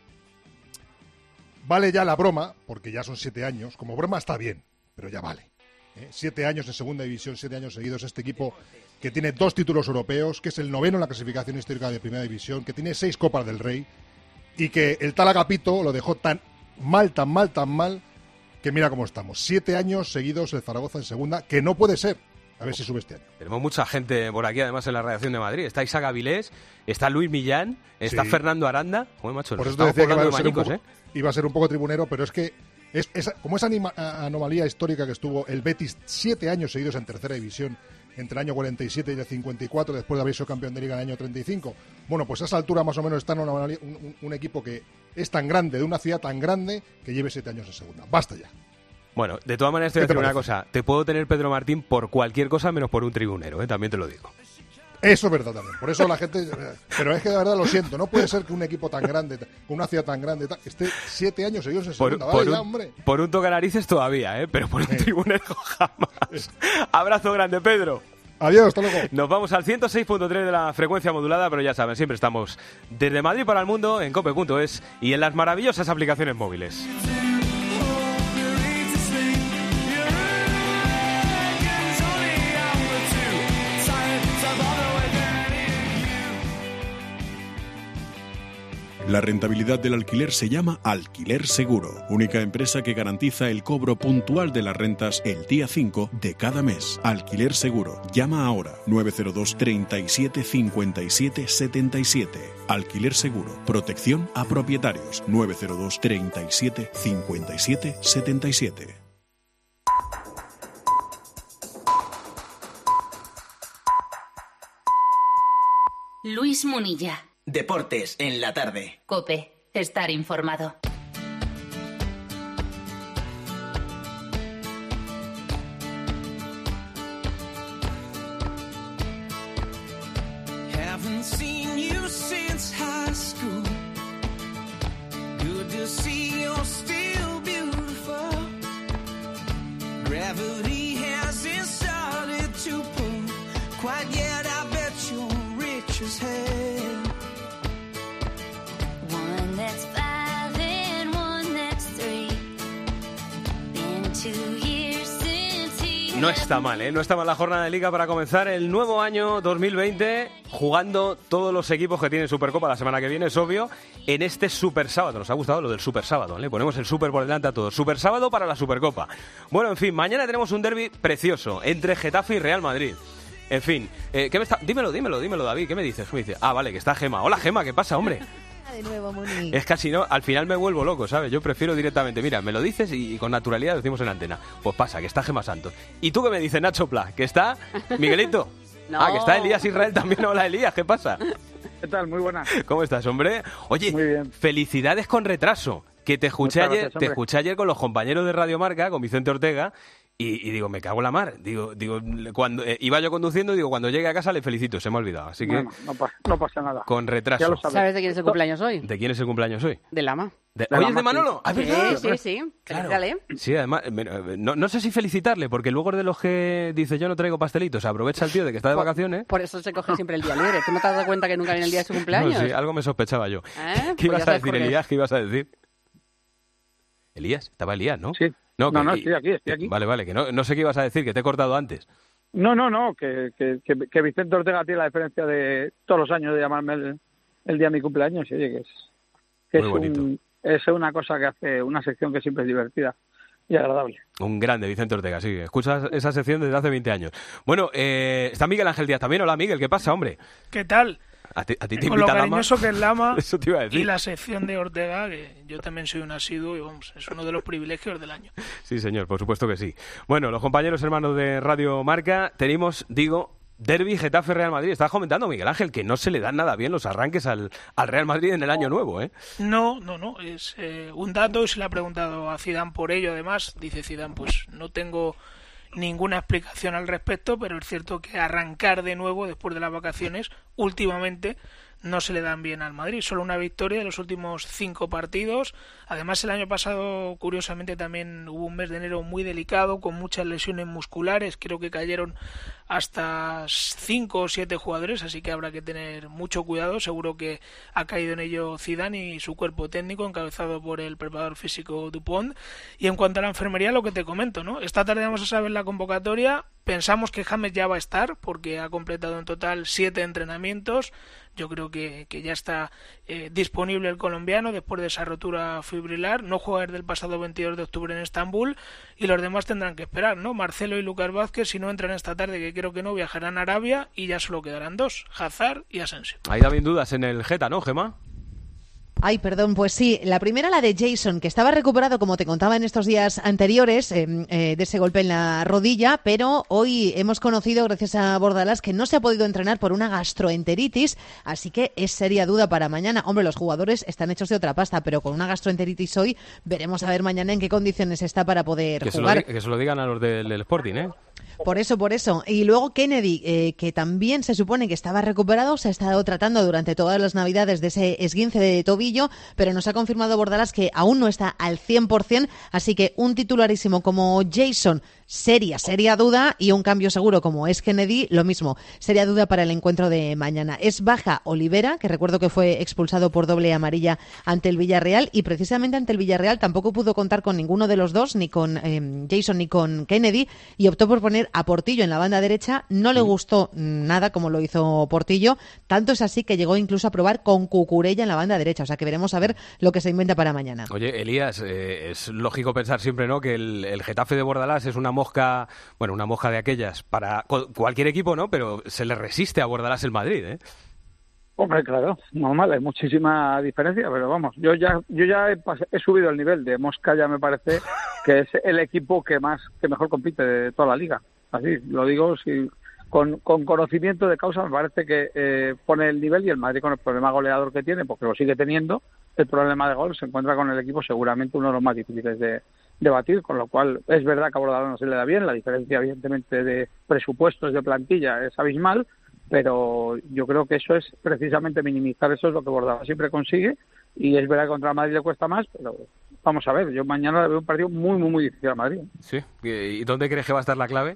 Vale ya la broma, porque ya son siete años. Como broma está bien, pero ya vale. ¿eh? Siete años en segunda división, siete años seguidos. Este equipo que tiene dos títulos europeos, que es el noveno en la clasificación histórica de primera división, que tiene seis Copas del Rey y que el tal Agapito lo dejó tan mal, tan mal, tan mal, que mira cómo estamos. Siete años seguidos el Zaragoza en segunda, que no puede ser. A ver si sube este año. Tenemos mucha gente por aquí, además, en la redacción de Madrid. Está Isaac Avilés, está Luis Millán, está Sí. Fernando Aranda. Joder, macho, Por nos eso te estamos decía que iba poblando a, ser un manicos, poco, ¿eh? iba a ser un poco tribunero, pero es que es, es- como esa anima- a- anomalía histórica que estuvo el Betis siete años seguidos en tercera división, entre el año cuarenta y siete y el cincuenta y cuatro, después de haber sido campeón de liga en el año treinta y cinco. Bueno, pues a esa altura más o menos está en una anomalía- un, un- un equipo que es tan grande, de una ciudad tan grande, que lleve siete años en segunda. Basta ya. Bueno, de todas maneras te voy a ¿Qué te decir una parece? cosa. Te puedo tener Pedro Martín por cualquier cosa menos por un tribunero, ¿eh? También te lo digo. Eso es verdad también. Por eso la gente... Pero es que de verdad lo siento. No puede ser que un equipo tan grande, con una ciudad tan grande, esté siete años seguidos en Por, segunda. por Vale, ya, un, hombre. por un tocanarices todavía, ¿eh? Pero por un tribunero jamás. Abrazo grande, Pedro. Adiós, hasta luego. Nos vamos al ciento seis punto tres de la frecuencia modulada, pero ya saben, siempre estamos desde Madrid para el mundo en cope punto es y en las maravillosas aplicaciones móviles. La rentabilidad del alquiler se llama Alquiler Seguro, única empresa que garantiza el cobro puntual de las rentas el día cinco de cada mes. Alquiler Seguro. Llama ahora nueve cero dos, treinta y siete, cincuenta y siete, setenta y siete. Alquiler Seguro. Protección a propietarios. nueve cero dos, treinta y siete, cincuenta y siete, setenta y siete. Luis Munilla. Deportes en la tarde. COPE. estar informado. Haven't seen you since high school. Good to see you're still beautiful. Gravity hasn't started to pull quite yet. I bet you're rich as hell. One that's five and one that's three. Been two years since he... No está mal, ¿eh? No está mal la jornada de Liga para comenzar el nuevo año dos mil veinte jugando todos los equipos que tienen Supercopa la semana que viene, es obvio, en este Super Sábado. Nos ha gustado lo del Super Sábado, ¿eh? Le ponemos el Super por delante a todos. Super Sábado para la Supercopa. Bueno, en fin, mañana tenemos un derbi precioso entre Getafe y Real Madrid. En fin, eh, ¿qué me está...? Dímelo, dímelo, dímelo, David, ¿qué me dices? ¿Qué me dices? Ah, vale, que está Gema. Hola, Gema, ¿qué pasa, hombre? De nuevo, Muni. Es casi no, al final me vuelvo loco, ¿sabes? Yo prefiero directamente, mira, me lo dices y, y con naturalidad lo decimos en antena. Pues pasa, que está Gema Santos. ¿Y tú qué me dices, Nacho Pla? ¿Que está Miguelito? No. Ah, que está Elías Israel también. Hola, Elías, ¿qué pasa? ¿Qué tal? Muy buena. ¿Cómo estás, hombre? Oye, Muy bien. Felicidades con retraso. Que te escuché Muchas ayer, gracias, te hombre. escuché ayer con los compañeros de Radio Marca, con Vicente Ortega, y, y digo, me cago en la mar. Digo, digo, cuando eh, iba yo conduciendo, digo, cuando llegue a casa le felicito, se me ha olvidado. Así que Bueno, no, pasa, no pasa nada. con retraso. Ya lo sabes. ¿Sabes de quién es el cumpleaños hoy? ¿De quién es el cumpleaños hoy? De Lama. De- De ¿Hoy la es de máquina. Manolo? Ah, Sí, ¿verdad? sí, sí. Felicítale. Sí, además, eh, no, no sé si felicitarle, porque luego es de los que dice yo no traigo pastelitos, aprovecha el tío de que está de vacaciones. Por eso se coge siempre el día libre. ¿Tú no te has dado cuenta que nunca viene el día de su cumpleaños? No, sí, algo me sospechaba yo. ¿Eh? ¿Qué Pues ibas ya a sabes decir, por qué. Elías? ¿Qué ibas a decir? Elías, estaba Elías, ¿no? Sí. No, No, que- no, y- estoy aquí, estoy aquí. Vale, vale, que no, no sé qué ibas a decir, que te he cortado antes. No, no, no, que, que, que, que Vicente Ortega tiene la diferencia de todos los años de llamarme el, el día de mi cumpleaños. Y oye, que es, que Muy es, bonito. un- es una cosa que hace una sección que siempre es divertida y agradable. Un grande, Vicente Ortega, sí. Escuchas esa sección desde hace veinte años. Bueno, eh, está Miguel Ángel Díaz también. Hola, Miguel, ¿qué pasa, hombre? ¿Qué tal? A ti, a ti te Con lo invita Lama. cariñoso que es Lama Eso te iba a decir. y la sección de Ortega, que yo también soy un asiduo y vamos, es uno de los privilegios del año. Sí, señor, por supuesto que sí. Bueno, los compañeros hermanos de Radio Marca, tenemos, digo, Derby Getafe Real Madrid. Estabas comentando, Miguel Ángel, que no se le dan nada bien los arranques al, al Real Madrid en el año nuevo, ¿eh? No, no, no, es eh, un dato y se le ha preguntado a Zidane por ello. Además, dice Zidane, pues no tengo ninguna explicación al respecto, pero es cierto que arrancar de nuevo después de las vacaciones, últimamente no se le dan bien al Madrid. Solo una victoria de los últimos cinco partidos. Además, el año pasado, curiosamente, también hubo un mes de enero muy delicado, con muchas lesiones musculares. Creo que cayeron hasta cinco o siete jugadores, así que habrá que tener mucho cuidado. Seguro que ha caído en ello Zidane y su cuerpo técnico, encabezado por el preparador físico Dupont. Y en cuanto a la enfermería, lo que te comento, ¿no? Esta tarde vamos a saber la convocatoria. Pensamos que James ya va a estar, porque ha completado en total siete entrenamientos. Yo creo que, que ya está eh, disponible el colombiano después de esa rotura fibrilar. No juega desde el pasado veintidós de octubre en Estambul y los demás tendrán que esperar, ¿no? Marcelo y Lucas Vázquez, si no entran esta tarde, que creo que no, viajarán a Arabia y ya solo quedarán dos, Hazard y Asensio. Hay también dudas en el Geta, ¿no, Gemma? Ay, perdón, pues sí. La primera, la de Jason, que estaba recuperado, como te contaba en estos días anteriores, eh, eh, de ese golpe en la rodilla, pero hoy hemos conocido, gracias a Bordalás, que no se ha podido entrenar por una gastroenteritis, así que es seria duda para mañana. Hombre, los jugadores están hechos de otra pasta, pero con una gastroenteritis hoy veremos a ver mañana en qué condiciones está para poder Que se, lo, jugar. di- que se lo digan a los del, del Sporting, ¿eh? Por eso, por eso. Y luego Kennedy, eh, que también se supone que estaba recuperado, se ha estado tratando durante todas las navidades de ese esguince de tobillo, pero nos ha confirmado Bordalás que aún no está al cien por cien, así que un titularísimo como Jason, seria, seria duda, y un cambio seguro como es Kennedy, lo mismo, seria duda para el encuentro de mañana. Es baja Olivera, que recuerdo que fue expulsado por doble amarilla ante el Villarreal, y precisamente ante el Villarreal tampoco pudo contar con ninguno de los dos, ni con eh, Jason ni con Kennedy, y optó por poner a Portillo en la banda derecha. No le gustó nada como lo hizo Portillo, tanto es así que llegó incluso a probar con Cucurella en la banda derecha, o sea que veremos a ver lo que se inventa para mañana. Oye, Elías, eh, es lógico pensar siempre, ¿no?, que el, el Getafe de Bordalás es una mosca, bueno, una mosca de aquellas para cu- cualquier equipo, ¿no?, pero se le resiste a Bordalás el Madrid, ¿eh? Hombre, claro, normal, hay muchísima diferencia, pero vamos, yo ya yo ya he, pas- he subido el nivel de Mosca, ya me parece que es el equipo que más que mejor compite de toda la liga. Así, lo digo si, con, con conocimiento de causa, me parece que eh, pone el nivel, y el Madrid, con el problema goleador que tiene, porque lo sigue teniendo, el problema de gol, se encuentra con el equipo seguramente uno de los más difíciles de, de batir, con lo cual es verdad que a Bordalás no se le da bien, la diferencia evidentemente de presupuestos de plantilla es abismal, pero yo creo que eso es precisamente minimizar, eso es lo que Bordalás siempre consigue, y es verdad que contra el Madrid le cuesta más, pero vamos a ver, yo mañana le veo un partido muy, muy, muy difícil a Madrid. Sí, ¿y dónde crees que va a estar la clave?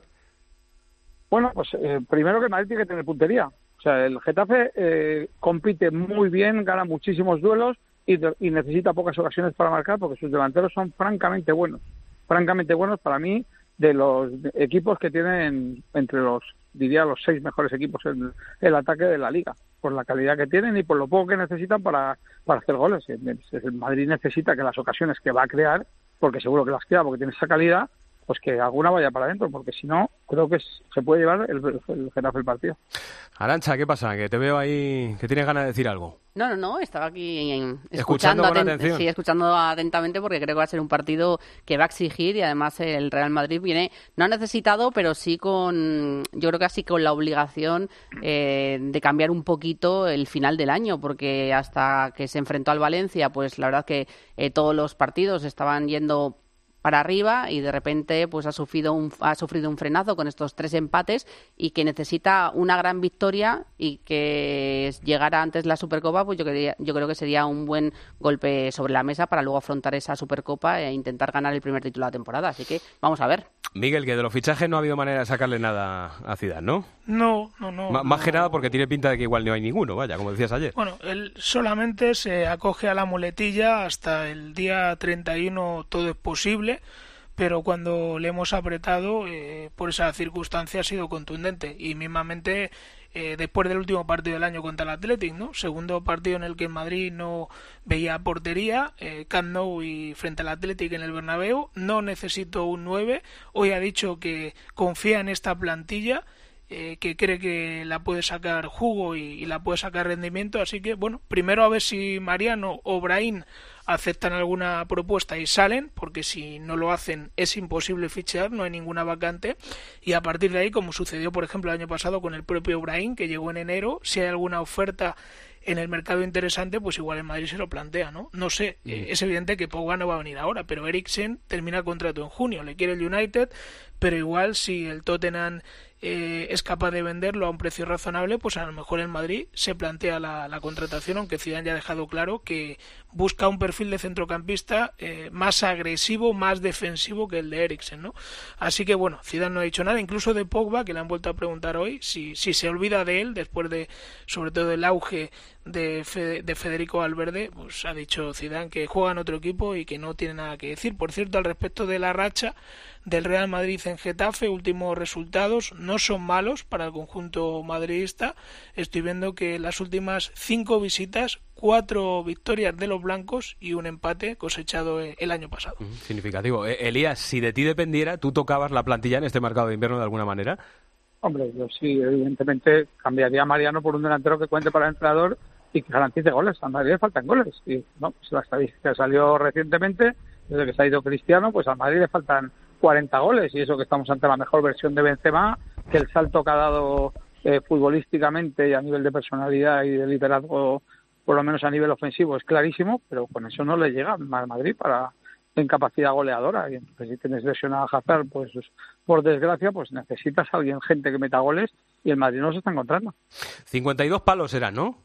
Bueno, pues eh, primero que el Madrid tiene que tener puntería. O sea, el Getafe eh, compite muy bien, gana muchísimos duelos y, de, y necesita pocas ocasiones para marcar porque sus delanteros son francamente buenos. Francamente buenos para mí, de los equipos que tienen entre los, diría, los seis mejores equipos en el ataque de la Liga, por la calidad que tienen y por lo poco que necesitan para, para hacer goles. El Madrid necesita que las ocasiones que va a crear, porque seguro que las crea porque tiene esa calidad, pues que alguna vaya para adentro, porque si no, creo que se puede llevar el, el Getafe el partido. Arancha, ¿qué pasa? Que te veo ahí, que tienes ganas de decir algo. No, no, no, estaba aquí en- Escuchando escuchando, con aten- atención. sí, escuchando atentamente porque creo que va a ser un partido que va a exigir y además el Real Madrid viene, no necesitado, pero sí con, yo creo que así con la obligación eh, de cambiar un poquito el final del año, porque hasta que se enfrentó al Valencia, pues la verdad que eh, todos los partidos estaban yendo para arriba y de repente pues ha sufrido un ha sufrido un frenazo con estos tres empates y que necesita una gran victoria y que llegara antes la Supercopa, pues yo quería, yo creo que sería un buen golpe sobre la mesa para luego afrontar esa Supercopa e intentar ganar el primer título de la temporada, así que vamos a ver. Miguel, que de los fichajes no ha habido manera de sacarle nada a Zidane, ¿no? No, no, no. Ma- no. Más que nada porque tiene pinta de que igual no hay ninguno, vaya, como decías ayer. Bueno, él solamente se acoge a la muletilla hasta el día treinta y uno, todo es posible, pero cuando le hemos apretado, eh, por esa circunstancia ha sido contundente y mismamente eh, después del último partido del año contra el Athletic, ¿no? Segundo partido en el que en Madrid no veía portería, eh, Camp Nou y frente al Athletic en el Bernabéu, no necesito un nueve, hoy ha dicho que confía en esta plantilla, eh, que cree que la puede sacar jugo y, y la puede sacar rendimiento, así que bueno, primero a ver si Mariano o Brahim aceptan alguna propuesta y salen, porque si no lo hacen es imposible fichar, no hay ninguna vacante, y a partir de ahí, como sucedió por ejemplo el año pasado con el propio Brahim, que llegó en enero, si hay alguna oferta en el mercado interesante, pues igual en Madrid se lo plantea, ¿no? No sé, eh, es evidente que Pogba no va a venir ahora, pero Eriksen termina contrato en junio, le quiere el United, pero igual si el Tottenham eh, es capaz de venderlo a un precio razonable, pues a lo mejor en Madrid se plantea la, la contratación, aunque Zidane ya ha dejado claro que busca un perfil de centrocampista eh, más agresivo, más defensivo que el de Eriksen, ¿no? Así que bueno, Zidane no ha dicho nada, incluso de Pogba, que le han vuelto a preguntar hoy si, si se olvida de él después de, sobre todo, el auge de, Fe, de Federico Valverde, pues ha dicho Zidane que juega en otro equipo y que no tiene nada que decir. Por cierto, al respecto de la racha del Real Madrid en Getafe, últimos resultados no son malos para el conjunto madridista. Estoy viendo que las últimas cinco visitas, cuatro victorias de los blancos y un empate cosechado el año pasado. Significativo. Eh, Elías, si de ti dependiera, ¿tú tocabas la plantilla en este mercado de invierno de alguna manera? Hombre, yo sí, evidentemente cambiaría a Mariano por un delantero que cuente para el entrenador y que garantice goles. A Madrid le faltan goles. Y no, pues la estadística salió recientemente, desde que se ha ido Cristiano, pues a Madrid le faltan cuarenta goles y eso que estamos ante la mejor versión de Benzema, que el salto que ha dado eh, futbolísticamente y a nivel de personalidad y de liderazgo, por lo menos a nivel ofensivo, es clarísimo, pero con eso no le llega a Madrid para en capacidad goleadora. Y entonces, si tienes lesionado a Hazard, pues por desgracia, pues necesitas a alguien, gente que meta goles, y el Madrid no se está encontrando. cincuenta y dos palos eran, ¿no?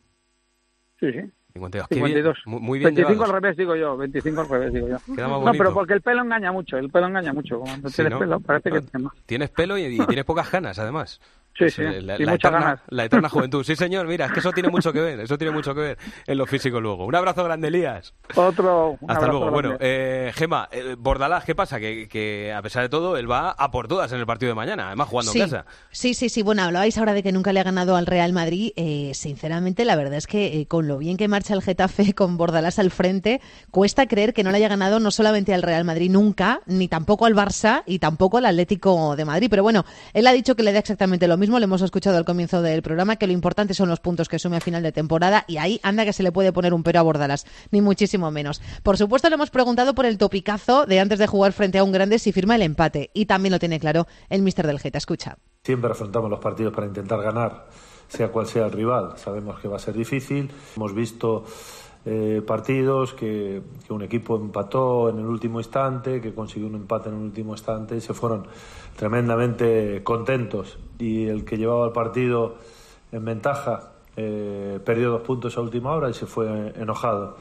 Sí, sí. cincuenta y dos. Qué cincuenta y dos. bien, muy, muy bien veinticinco llevados. al revés, digo yo. veinticinco al revés, digo yo. Queda más No, bonito. pero porque el pelo engaña mucho. El pelo engaña mucho. Cuando Sí, tienes ¿no? pelo, parece que tienes más. Tienes pelo y, y tienes pocas ganas, además. Sí, Pues, sí, eh, la, y la muchas eterna, ganas. la eterna juventud. Sí, señor, mira, es que eso tiene mucho que ver. Eso tiene mucho que ver en lo físico luego. Un abrazo grande, Elías. Otro. un Hasta abrazo luego. grande. Bueno, eh, Gema, eh, Bordalás, ¿qué pasa? Que, que a pesar de todo, él va a por todas en el partido de mañana, además jugando Sí, en casa. sí, sí, sí. Bueno, hablabais ahora de que nunca le ha ganado al Real Madrid. Eh, sinceramente, la verdad es que eh, con lo bien que marcha el Getafe con Bordalás al frente, cuesta creer que no le haya ganado no solamente al Real Madrid nunca, ni tampoco al Barça y tampoco al Atlético de Madrid. Pero bueno, él ha dicho que le da exactamente lo mismo. Le hemos escuchado al comienzo del programa, que lo importante son los puntos que sume a final de temporada, y ahí anda que se le puede poner un pero a Bordalás, ni muchísimo menos. Por supuesto, le hemos preguntado por el topicazo de antes de jugar frente a un grande si firma el empate, y también lo tiene claro el míster del Geta. Escucha. Siempre afrontamos los partidos para intentar ganar, sea cual sea el rival. Sabemos que va a ser difícil. Hemos visto eh, partidos, que, que un equipo empató en el último instante, que consiguió un empate en el último instante y se fueron tremendamente contentos. Y el que llevaba el partido en ventaja eh, perdió dos puntos a última hora y se fue enojado.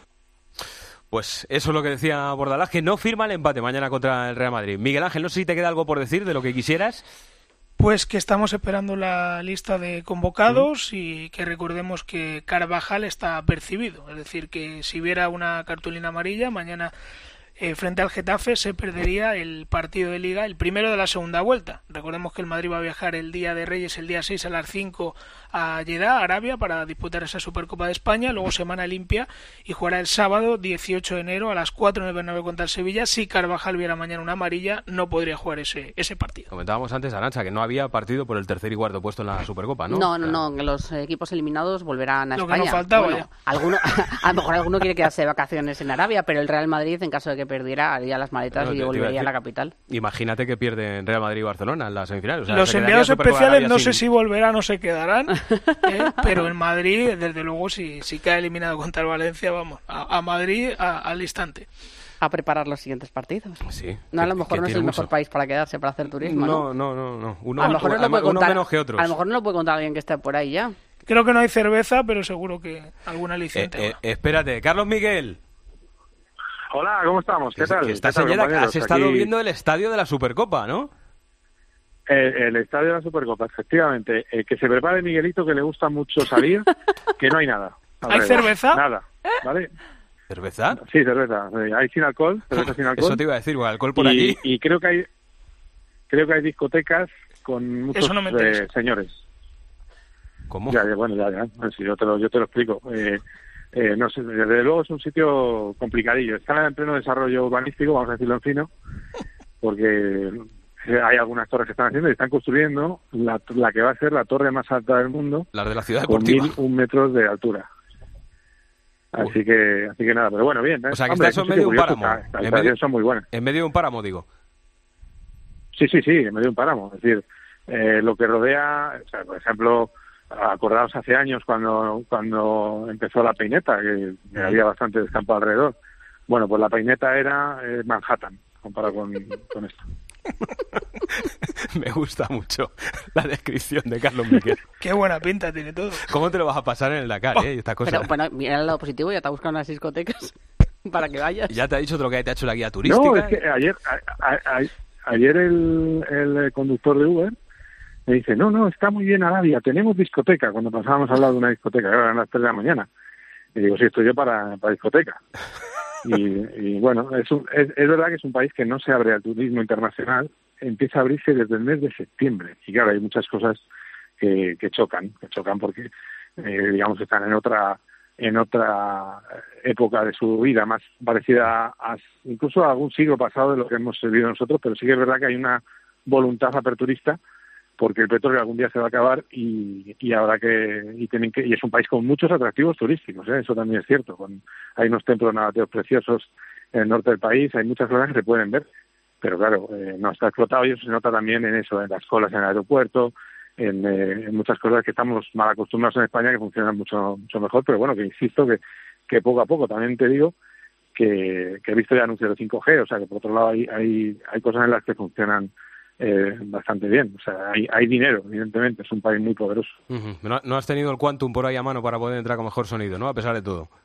Pues eso es lo que decía Bordalás, que no firma el empate mañana contra el Real Madrid. Miguel Ángel, no sé si te queda algo por decir de lo que quisieras. Pues que estamos esperando la lista de convocados y que recordemos que Carvajal está percibido. Es decir, que si hubiera una cartulina amarilla, mañana eh, frente al Getafe se perdería el partido de Liga, el primero de la segunda vuelta. Recordemos que el Madrid va a viajar el día de Reyes, el día seis a las cinco a Jeddah, Arabia, para disputar esa Supercopa de España, luego semana limpia y jugará el sábado dieciocho de enero a las cuatro en el Bernabéu contra el Sevilla. Si Carvajal viera mañana una amarilla, no podría jugar ese, ese partido. Comentábamos antes, Arantxa, que no había partido por el tercer y cuarto puesto en la Supercopa, ¿no? No, no, no, que los equipos eliminados volverán a Lo que España. nos faltaba Bueno, ya. alguno, a lo mejor alguno quiere quedarse de vacaciones en Arabia, pero el Real Madrid, en caso de que perdiera, haría las maletas No, te- y te iba a volvería a decir, la capital. Imagínate que pierden Real Madrid y Barcelona en las semifinales. O sea, Los se quedaría enviados Supercopa de especiales Arabia no sin- sé si volverán o se quedarán, ¿eh? Pero en Madrid, desde luego, si, si queda eliminado contra el Valencia, vamos, a, a Madrid a- al instante. A preparar los siguientes partidos. Sí. No, a lo que- mejor que no es tiene el mucho. mejor país para quedarse, para hacer turismo, ¿no? No, no, no, no. Uno, a lo mejor no lo puede uno contar, menos que otros. a lo mejor no lo puede contar alguien que esté por ahí ya. Creo que no hay cerveza, pero seguro que alguna Eh, aliciente. eh, espérate, Carlos Miguel. Hola, ¿cómo estamos? ¿Qué Que- tal? que estás ¿Qué tal, en Jeddah, que compañeros? has estado Aquí, viendo el estadio de la Supercopa, ¿no? El, el estadio de la Supercopa, efectivamente. Eh, que se prepare Miguelito, que le gusta mucho salir, que no hay nada. ¿Hay alrededor. cerveza? Nada, ¿vale? ¿Cerveza? Sí, cerveza. Eh, Hay sin alcohol, cerveza sin alcohol. Eso te iba a decir, bueno, alcohol por y, allí. y creo que hay creo que hay discotecas con muchos Eso no me interesa. eh, señores. ¿Cómo? Ya, ya, bueno, ya, ya. Bueno, si yo te lo, yo te lo explico. Eh, eh, no sé, desde luego es un sitio complicadillo. Está en pleno desarrollo urbanístico, vamos a decirlo en fino, porque eh, hay algunas torres que están haciendo y están construyendo la, la que va a ser la torre más alta del mundo, Las de la ciudad con deportiva. mil un metros de altura. Así que, así que nada, pero bueno, bien. ¿eh? O sea, que Hombre, está eso es en un medio de un sitio curioso, páramo. Las En instalaciones medio- son muy buenas. En medio de un páramo, digo. Sí, sí, sí, en medio de un páramo. Es decir, eh, lo que rodea, o sea, por ejemplo, acordaos hace años cuando cuando empezó la peineta, que, que había bastante descampo alrededor. Bueno, pues la peineta era eh, Manhattan, comparado con, con esto. Me gusta mucho la descripción de Carlos Miguel. Qué buena pinta tiene todo. ¿Cómo te lo vas a pasar en el Dakar, eh? Estas cosas. Pero bueno, mira el lado positivo, ya te ha buscado unas discotecas para que vayas. Ya te ha dicho todo lo que te ha hecho la guía turística. No, es que ayer a- a- a- ayer el, el conductor de Uber me dice, no, no, está muy bien Arabia, tenemos discoteca, cuando pasábamos a hablar de una discoteca, que eran las tres de la mañana. Y digo, sí, estoy yo para, para discoteca. Y, y bueno, es, un- es, es verdad que es un país que no se abre al turismo internacional, empieza a abrirse desde el mes de septiembre. Y claro, hay muchas cosas que, que chocan, que chocan porque, eh, digamos, están en otra en otra época de su vida, más parecida a, a incluso a algún siglo pasado de lo que hemos vivido nosotros, pero sí que es verdad que hay una voluntad aperturista porque el petróleo algún día se va a acabar y, y habrá que y tienen que y es un país con muchos atractivos turísticos, ¿eh? Eso también es cierto. Con, hay unos templos nabateos preciosos en el norte del país, hay muchas cosas que se pueden ver, pero claro, eh, no está explotado y eso se nota también en eso, en las colas en el aeropuerto, en, eh, en muchas cosas que estamos mal acostumbrados en España que funcionan mucho mucho mejor, pero bueno, que insisto que, que poco a poco también te digo que, que he visto ya anuncios de cinco G, o sea que por otro lado hay hay, hay cosas en las que funcionan eh, bastante bien, o sea, hay, hay dinero, evidentemente, es un país muy poderoso. Ujú. no, no has tenido el Quantum por ahí a mano para poder entrar con mejor sonido, ¿no? A pesar de todo.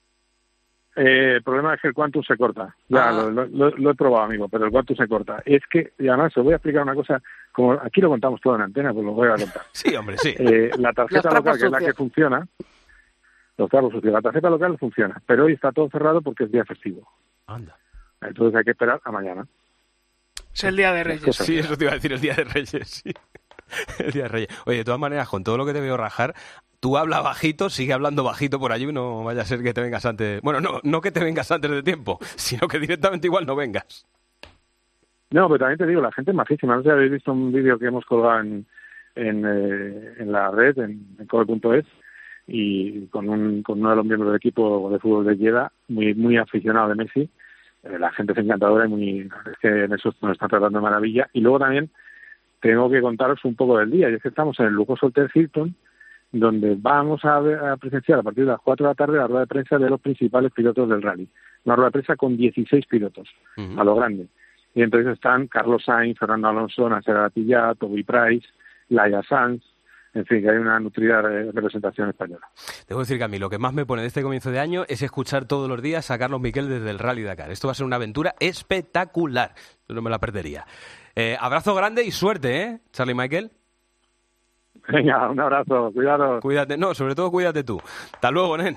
Eh, el problema es que el Quantum se corta. Ya, Ah. lo, lo- lo he probado, amigo, pero el Quantum se corta. Es que, y además, os voy a explicar una cosa, como aquí lo contamos todo en antena, pues lo voy a contar. Sí, hombre, sí. Eh, la tarjeta Los trapos local, que es la que sucios. funciona, los trapos sucios, la tarjeta local funciona, pero hoy está todo cerrado porque es día festivo. Anda. Entonces hay que esperar a mañana. Es el día de Reyes. Sí, eso te iba a decir, el Día de Reyes, sí. El Día de Reyes. Oye, de todas maneras, con todo lo que te veo rajar, tú hablas bajito, sigue hablando bajito por allí, no vaya a ser que te vengas antes... Bueno, no, no que te vengas antes de tiempo, sino que directamente igual no vengas. No, pero también te digo, la gente es majísima. No sé si habéis visto un vídeo que hemos colgado en, en, eh, en la red, en, en cobe punto es, y con, un, con uno de los miembros del equipo de fútbol de Jeddah, muy muy aficionado de Messi. Eh, la gente es encantadora y muy, es que en eso nos están tratando de maravilla. Y luego también tengo que contaros un poco del día, y es que estamos en el lujoso Hotel Hilton, donde vamos a, ver, a presenciar a partir de las cuatro de la tarde la rueda de prensa de los principales pilotos del rally. Una rueda de prensa con dieciséis pilotos, uh-huh. a lo grande. Y entonces están Carlos Sainz, Fernando Alonso, Nasser Al-Attiyah, Toby Price, Laia Sanz, en fin, que hay una nutrida representación española. Debo decir que a mí lo que más me pone de este comienzo de año es escuchar todos los días a Carlos Miquel desde el Rally Dakar. Esto va a ser una aventura espectacular. Yo no me la perdería. Eh, abrazo grande y suerte, ¿eh, Charlie Michael? Venga, un abrazo, cuidado. Cuídate, no, sobre todo cuídate tú. Hasta luego, nen.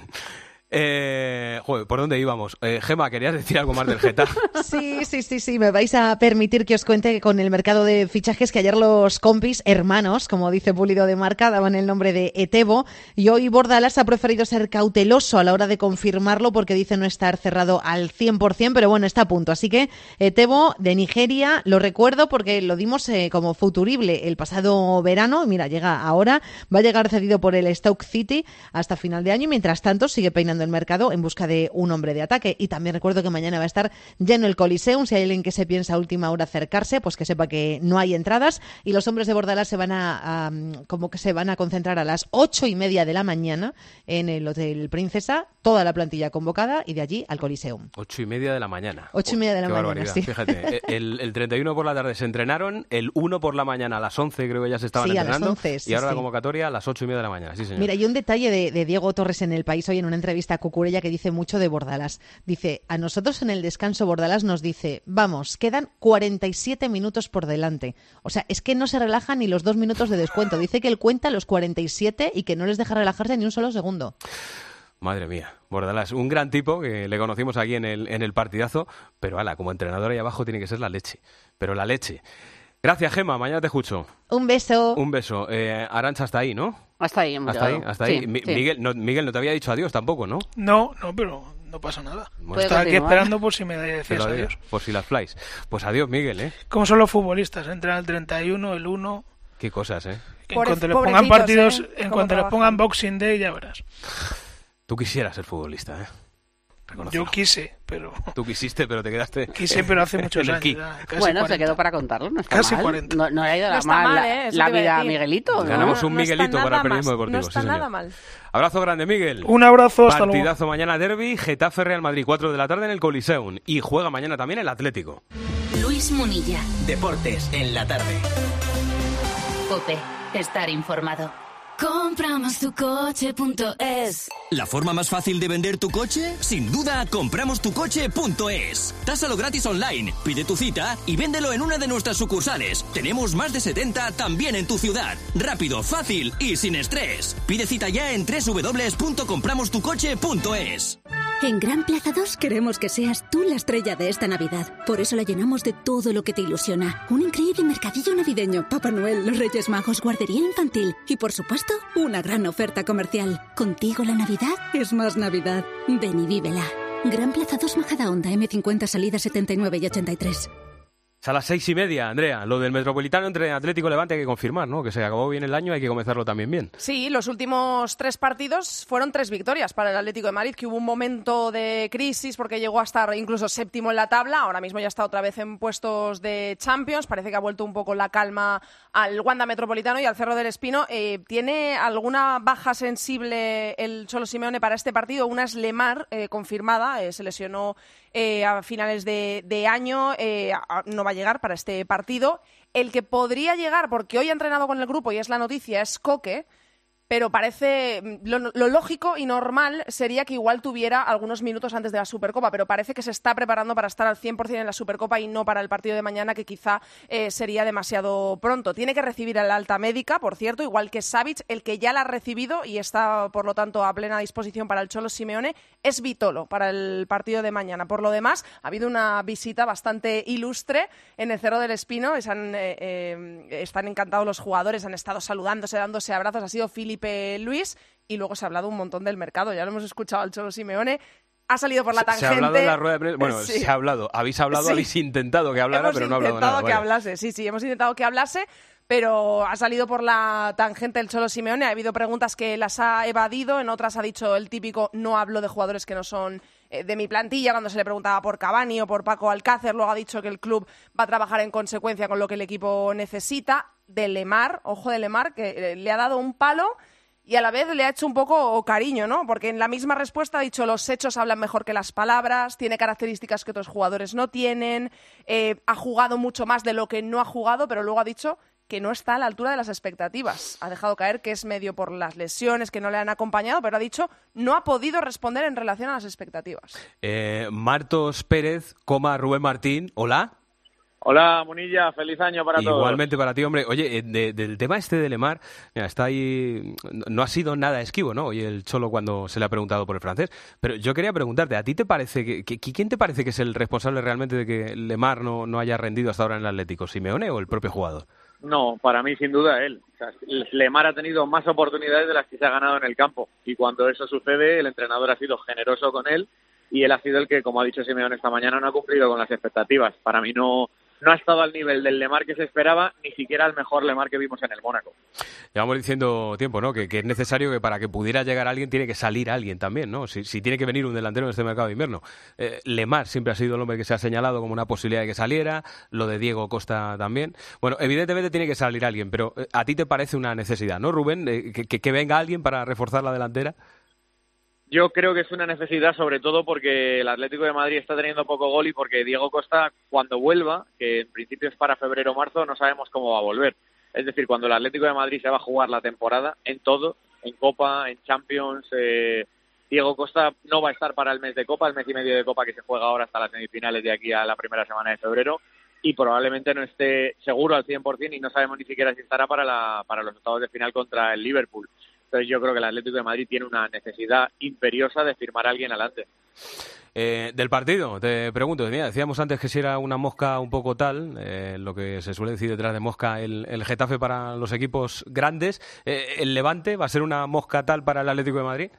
Eh, joder, ¿por dónde íbamos? Eh, Gema, ¿querías decir algo más del Getafe? Sí, sí, sí, sí. Me vais a permitir que os cuente con el mercado de fichajes que ayer los compis, hermanos, como dice Pulido de Marca, daban el nombre de Etebo, y hoy Bordalas ha preferido ser cauteloso a la hora de confirmarlo porque dice no estar cerrado al cien por ciento, pero bueno, está a punto. Así que Etebo de Nigeria, lo recuerdo porque lo dimos eh, como futurible el pasado verano. Mira, llega ahora, va a llegar cedido por el Stoke City hasta final de año y mientras tanto sigue peinando el mercado en busca de un hombre de ataque. Y también recuerdo que mañana va a estar lleno el Coliseum. Si hay alguien que se piensa a última hora acercarse, pues que sepa que no hay entradas. Y los hombres de Bordalas se van a, a como que se van a concentrar a las ocho y media de la mañana en el Hotel Princesa, toda la plantilla convocada y de allí al Coliseum. Ocho y media de la mañana. Ocho y media de la Qué mañana, barbaridad. sí. Fíjate, el, el treinta y uno por la tarde se entrenaron, el uno por la mañana a las once creo que ya se estaban Sí, a las entrenando once, sí, y ahora sí. la convocatoria a las ocho y media de la mañana. Sí, señor. Mira, y un detalle de, de Diego Torres en El País hoy en una entrevista a Cucurella que dice mucho de Bordalas. Dice, a nosotros en el descanso Bordalas nos dice, vamos, quedan cuarenta y siete minutos por delante. O sea, es que no se relaja ni los dos minutos de descuento. Dice que él cuenta los cuarenta y siete y que no les deja relajarse ni un solo segundo. Madre mía, Bordalas, un gran tipo que le conocimos aquí en el, en el partidazo, pero ala, como entrenador ahí abajo tiene que ser la leche, pero la leche. Gracias, Gema, mañana te escucho. Un beso. Un beso. Eh, Arantxa, hasta ahí, ¿no? Hasta ahí hemos Hasta ahí, llegado. hasta ahí. Sí, Mi- sí. Miguel, no, Miguel, no te había dicho adiós tampoco, ¿no? No, no, pero no pasa nada. Bueno. Estaba aquí continuar. esperando por si me decías Pero adiós. Por si las flies. Pues adiós, Miguel, ¿eh? Como son los futbolistas, entran el treinta y uno, el uno. Qué cosas, ¿eh? En cuanto les pongan partidos, en cuanto les pongan Boxing Day, ya verás. Tú quisieras ser futbolista, ¿eh? Yo quise, pero... Tú quisiste, pero te quedaste... Quise, pero hace muchos en el años ki. ya, casi Bueno, cuarenta. se quedó para contarlo, no está Casi mal. cuarenta. No, no le ha ido No la está mal mal, la, ¿eh? Eso la te iba a vida a decir. Miguelito. ¿no? Ganamos un No está Miguelito para nada el periodismo mal, deportivo. no está sí, señor. nada mal. Abrazo grande, Miguel. Un abrazo, hasta luego. Partidazo mañana, derbi, Getafe Real Madrid, cuatro de la tarde en el Coliseum. Y juega mañana también el Atlético. Luis Munilla. Deportes en la tarde. Cope, estar informado. Compramos tu coche punto es. ¿La forma más fácil de vender tu coche? Sin duda, compramos tu coche punto es. Tásalo gratis online, pide tu cita y véndelo en una de nuestras sucursales. Tenemos más de setenta también en tu ciudad. Rápido, fácil y sin estrés. Pide cita ya en doble u doble u doble u punto compramos tu coche punto es. En Gran Plaza dos queremos que seas tú la estrella de esta Navidad. Por eso la llenamos de todo lo que te ilusiona. Un increíble mercadillo navideño, Papá Noel, los Reyes Magos, guardería infantil y, por supuesto, una gran oferta comercial. Contigo la Navidad es más Navidad. Ven y vívela. Gran Plaza dos Majadahonda, eme cincuenta, salida setenta y nueve y ochenta y tres. Es a las seis y media, Andrea. Lo del Metropolitano entre Atlético y Levante hay que confirmar, ¿no? Que se acabó bien el año, hay que comenzarlo también bien. Sí, los últimos tres partidos fueron tres victorias para el Atlético de Madrid, que hubo un momento de crisis porque llegó a estar incluso séptimo en la tabla. Ahora mismo ya está otra vez en puestos de Champions. Parece que ha vuelto un poco la calma al Wanda Metropolitano y al Cerro del Espino. Eh, ¿Tiene alguna baja sensible el Cholo Simeone para este partido? Una es Lemar, eh, confirmada. Eh, se lesionó eh, a finales de, de año. Eh, a- no va a llegar para este partido. El que podría llegar, porque hoy ha entrenado con el grupo y es la noticia, es Coque, pero parece lo, lo lógico y normal sería que igual tuviera algunos minutos antes de la Supercopa, pero parece que se está preparando para estar al cien por ciento en la Supercopa y no para el partido de mañana, que quizá eh, sería demasiado pronto. Tiene que recibir el alta médica, por cierto, igual que Savic, el que ya la ha recibido y está, por lo tanto, a plena disposición para el Cholo Simeone, es Vitolo para el partido de mañana. Por lo demás, ha habido una visita bastante ilustre en el Cerro del Espino. Están, eh, eh, están encantados los jugadores, han estado saludándose, dándose abrazos. Ha sido Felipe Luis y luego se ha hablado un montón del mercado. Ya lo hemos escuchado al Cholo Simeone. Ha salido por la Se- tangente. Se ha hablado en la rueda de prensa. Bueno, Sí. se ha hablado. Habéis hablado, Sí. habéis intentado que hablara, Hemos pero no ha hablado intentado nada. que vaya. hablase, sí, sí, hemos intentado que hablase, pero ha salido por la tangente el Cholo Simeone. Ha habido preguntas que las ha evadido, en otras ha dicho el típico no hablo de jugadores que no son eh, de mi plantilla, cuando se le preguntaba por Cavani o por Paco Alcácer. Luego ha dicho que el club va a trabajar en consecuencia con lo que el equipo necesita. De Lemar, ojo de Lemar, que eh, le ha dado un palo y a la vez le ha hecho un poco cariño, ¿no? Porque en la misma respuesta ha dicho los hechos hablan mejor que las palabras, tiene características que otros jugadores no tienen, eh, ha jugado mucho más de lo que no ha jugado, pero luego ha dicho que no está a la altura de las expectativas. Ha dejado caer que es medio por las lesiones que no le han acompañado, pero ha dicho no ha podido responder en relación a las expectativas. Eh, Martos Pérez, coma Rubén Martín, hola. Hola, Munilla, feliz año para todos. Igualmente para ti, hombre. Oye, eh, de- del tema este de Lemar, mira, está ahí, no ha sido nada esquivo, ¿no? Hoy el Cholo cuando se le ha preguntado por el francés. Pero yo quería preguntarte, ¿a ti te parece que, que- quién te parece que es el responsable realmente de que Lemar no, no haya rendido hasta ahora en el Atlético? ¿Simeone o el propio jugador? No, para mí sin duda él. O sea, Lemar ha tenido más oportunidades de las que se ha ganado en el campo. Y cuando eso sucede, el entrenador ha sido generoso con él y él ha sido el que, como ha dicho Simeone esta mañana, no ha cumplido con las expectativas. Para mí no, no ha estado al nivel del Lemar que se esperaba, ni siquiera el mejor Lemar que vimos en el Mónaco. Llevamos diciendo tiempo, ¿no? Que, que es necesario que para que pudiera llegar alguien tiene que salir alguien también, ¿no? Si, si tiene que venir un delantero en este mercado de invierno. Eh, Lemar siempre ha sido el hombre que se ha señalado como una posibilidad de que saliera, lo de Diego Costa también. Bueno, evidentemente tiene que salir alguien, pero eh, a ti te parece una necesidad, ¿no, Rubén? Eh, que, que, que venga alguien para reforzar la delantera. Yo creo que es una necesidad, sobre todo porque el Atlético de Madrid está teniendo poco gol y porque Diego Costa, cuando vuelva, que en principio es para febrero o marzo, no sabemos cómo va a volver. Es decir, cuando el Atlético de Madrid se va a jugar la temporada, en todo, en Copa, en Champions, eh, Diego Costa no va a estar para el mes de Copa, el mes y medio de Copa que se juega ahora hasta las semifinales de aquí a la primera semana de febrero, y probablemente no esté seguro al cien por ciento y no sabemos ni siquiera si estará para, la, para los octavos de final contra el Liverpool. Entonces yo creo que el Atlético de Madrid tiene una necesidad imperiosa de firmar a alguien adelante. Eh, del partido, te pregunto, mira, decíamos antes que si era una mosca un poco tal, eh, lo que se suele decir detrás de mosca, el, el Getafe para los equipos grandes, eh, ¿el Levante va a ser una mosca tal para el Atlético de Madrid?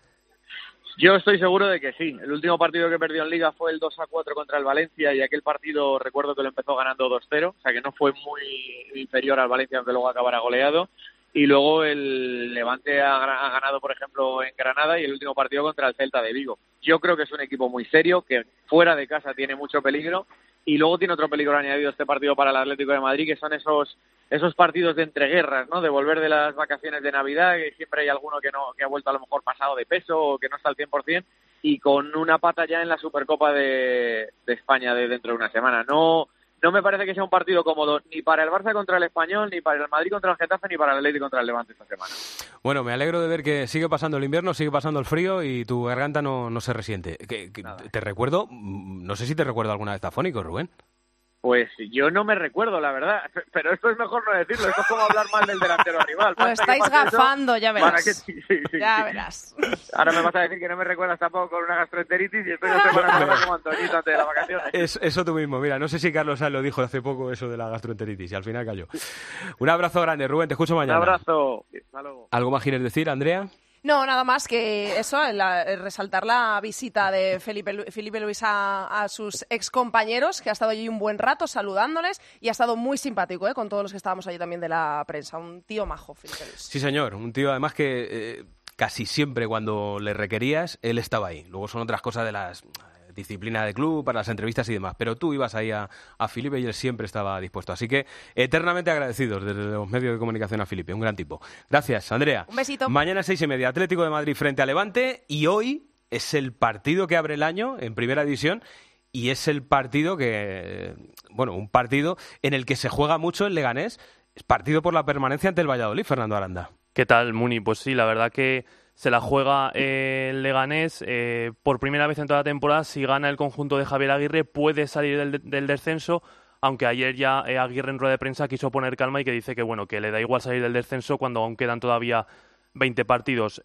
Yo estoy seguro de que sí. El último partido que perdió en Liga fue el dos a cuatro contra el Valencia y aquel partido recuerdo que lo empezó ganando dos cero, o sea que no fue muy inferior al Valencia, aunque luego acabara goleado. Y luego el Levante ha, ha ganado, por ejemplo, en Granada y el último partido contra el Celta de Vigo. Yo creo que es un equipo muy serio, que fuera de casa tiene mucho peligro y luego tiene otro peligro añadido este partido para el Atlético de Madrid, que son esos esos partidos de entreguerras, ¿no? De volver de las vacaciones de Navidad, que siempre hay alguno que no que ha vuelto a lo mejor pasado de peso o que no está al cien por ciento y con una pata ya en la Supercopa de, de España de dentro de una semana. No No me parece que sea un partido cómodo ni para el Barça contra el Español, ni para el Madrid contra el Getafe, ni para el Atlético contra el Levante esta semana. Bueno, me alegro de ver que sigue pasando el invierno, sigue pasando el frío y tu garganta no, no se resiente. Que, que te recuerdo, no sé si te recuerdo alguna vez afónico, Rubén. Pues yo no me recuerdo, la verdad, pero esto es mejor no decirlo, esto es como hablar mal del delantero rival. Lo Basta que estáis pase eso gafando, ya para verás. que- sí, sí, sí, ya sí. verás. Ahora me vas a decir que no me recuerdas tampoco con una gastroenteritis y estoy dos semanas ahora como Antoñito antes de las vacaciones. Es, eso tú mismo, mira, no sé si Carlos Sainz lo dijo hace poco, eso de la gastroenteritis, y al final cayó. Un abrazo grande, Rubén, te escucho Un mañana. abrazo. Hasta luego. ¿Algo más quieres decir, Andrea? No, nada más que eso, la- el resaltar la visita de Felipe, Lu- Felipe Luis a, a sus ex compañeros, que ha estado allí un buen rato saludándoles y ha estado muy simpático, ¿eh? Con todos los que estábamos allí también de la prensa. Un tío majo, Felipe Luis. Sí, señor, un tío además que eh, casi siempre cuando le requerías, él estaba ahí. Luego son otras cosas de las eh, disciplina de club, para las entrevistas y demás, pero tú ibas ahí a, a Felipe y él siempre estaba dispuesto. Así que eternamente agradecidos desde los medios de comunicación a Felipe, un gran tipo. Gracias, Andrea. Un besito. Mañana seis y media, Atlético de Madrid frente a Levante y hoy es el partido que abre el año en Primera División y es el partido que, bueno, un partido en el que se juega mucho el Leganés, es partido por la permanencia ante el Valladolid, Fernando Aranda. ¿Qué tal, Muni? Pues sí, la verdad que se la juega eh, el Leganés eh, por primera vez en toda la temporada. Si gana el conjunto de Javier Aguirre puede salir del, del descenso, aunque ayer ya eh, Aguirre en rueda de prensa quiso poner calma y que dice que bueno que le da igual salir del descenso cuando aún quedan todavía veinte partidos.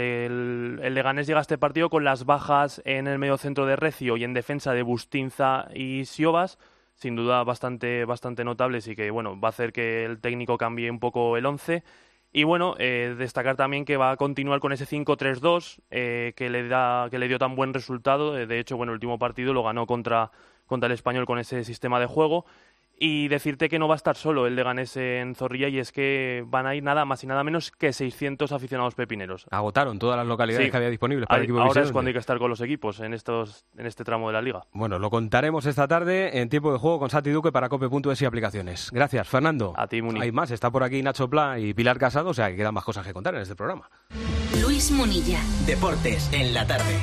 El, el Leganés llega a este partido con las bajas en el mediocentro de Recio y en defensa de Bustinza y Siobas, sin duda bastante, bastante notables y que bueno va a hacer que el técnico cambie un poco el once. Y bueno, eh, destacar también que va a continuar con ese cinco tres dos eh, que le da que le dio tan buen resultado. Eh, de hecho, bueno, el último partido lo ganó contra, contra el Español con ese sistema de juego. Y decirte que no va a estar solo el Leganés en Zorrilla, y es que van a ir nada más y nada menos que seiscientos aficionados pepineros. Agotaron todas las localidades Sí. que había disponibles para Ahí- el equipo Ahora visitante. es cuando hay que estar con los equipos en estos en este tramo de la liga. Bueno, lo contaremos esta tarde en tiempo de juego con Santi Duque para cope punto es y aplicaciones. Gracias, Fernando. A ti, Muni. Hay más, está por aquí Nacho Pla y Pilar Casado, o sea que quedan más cosas que contar en este programa. Luis Munilla. Deportes en la tarde.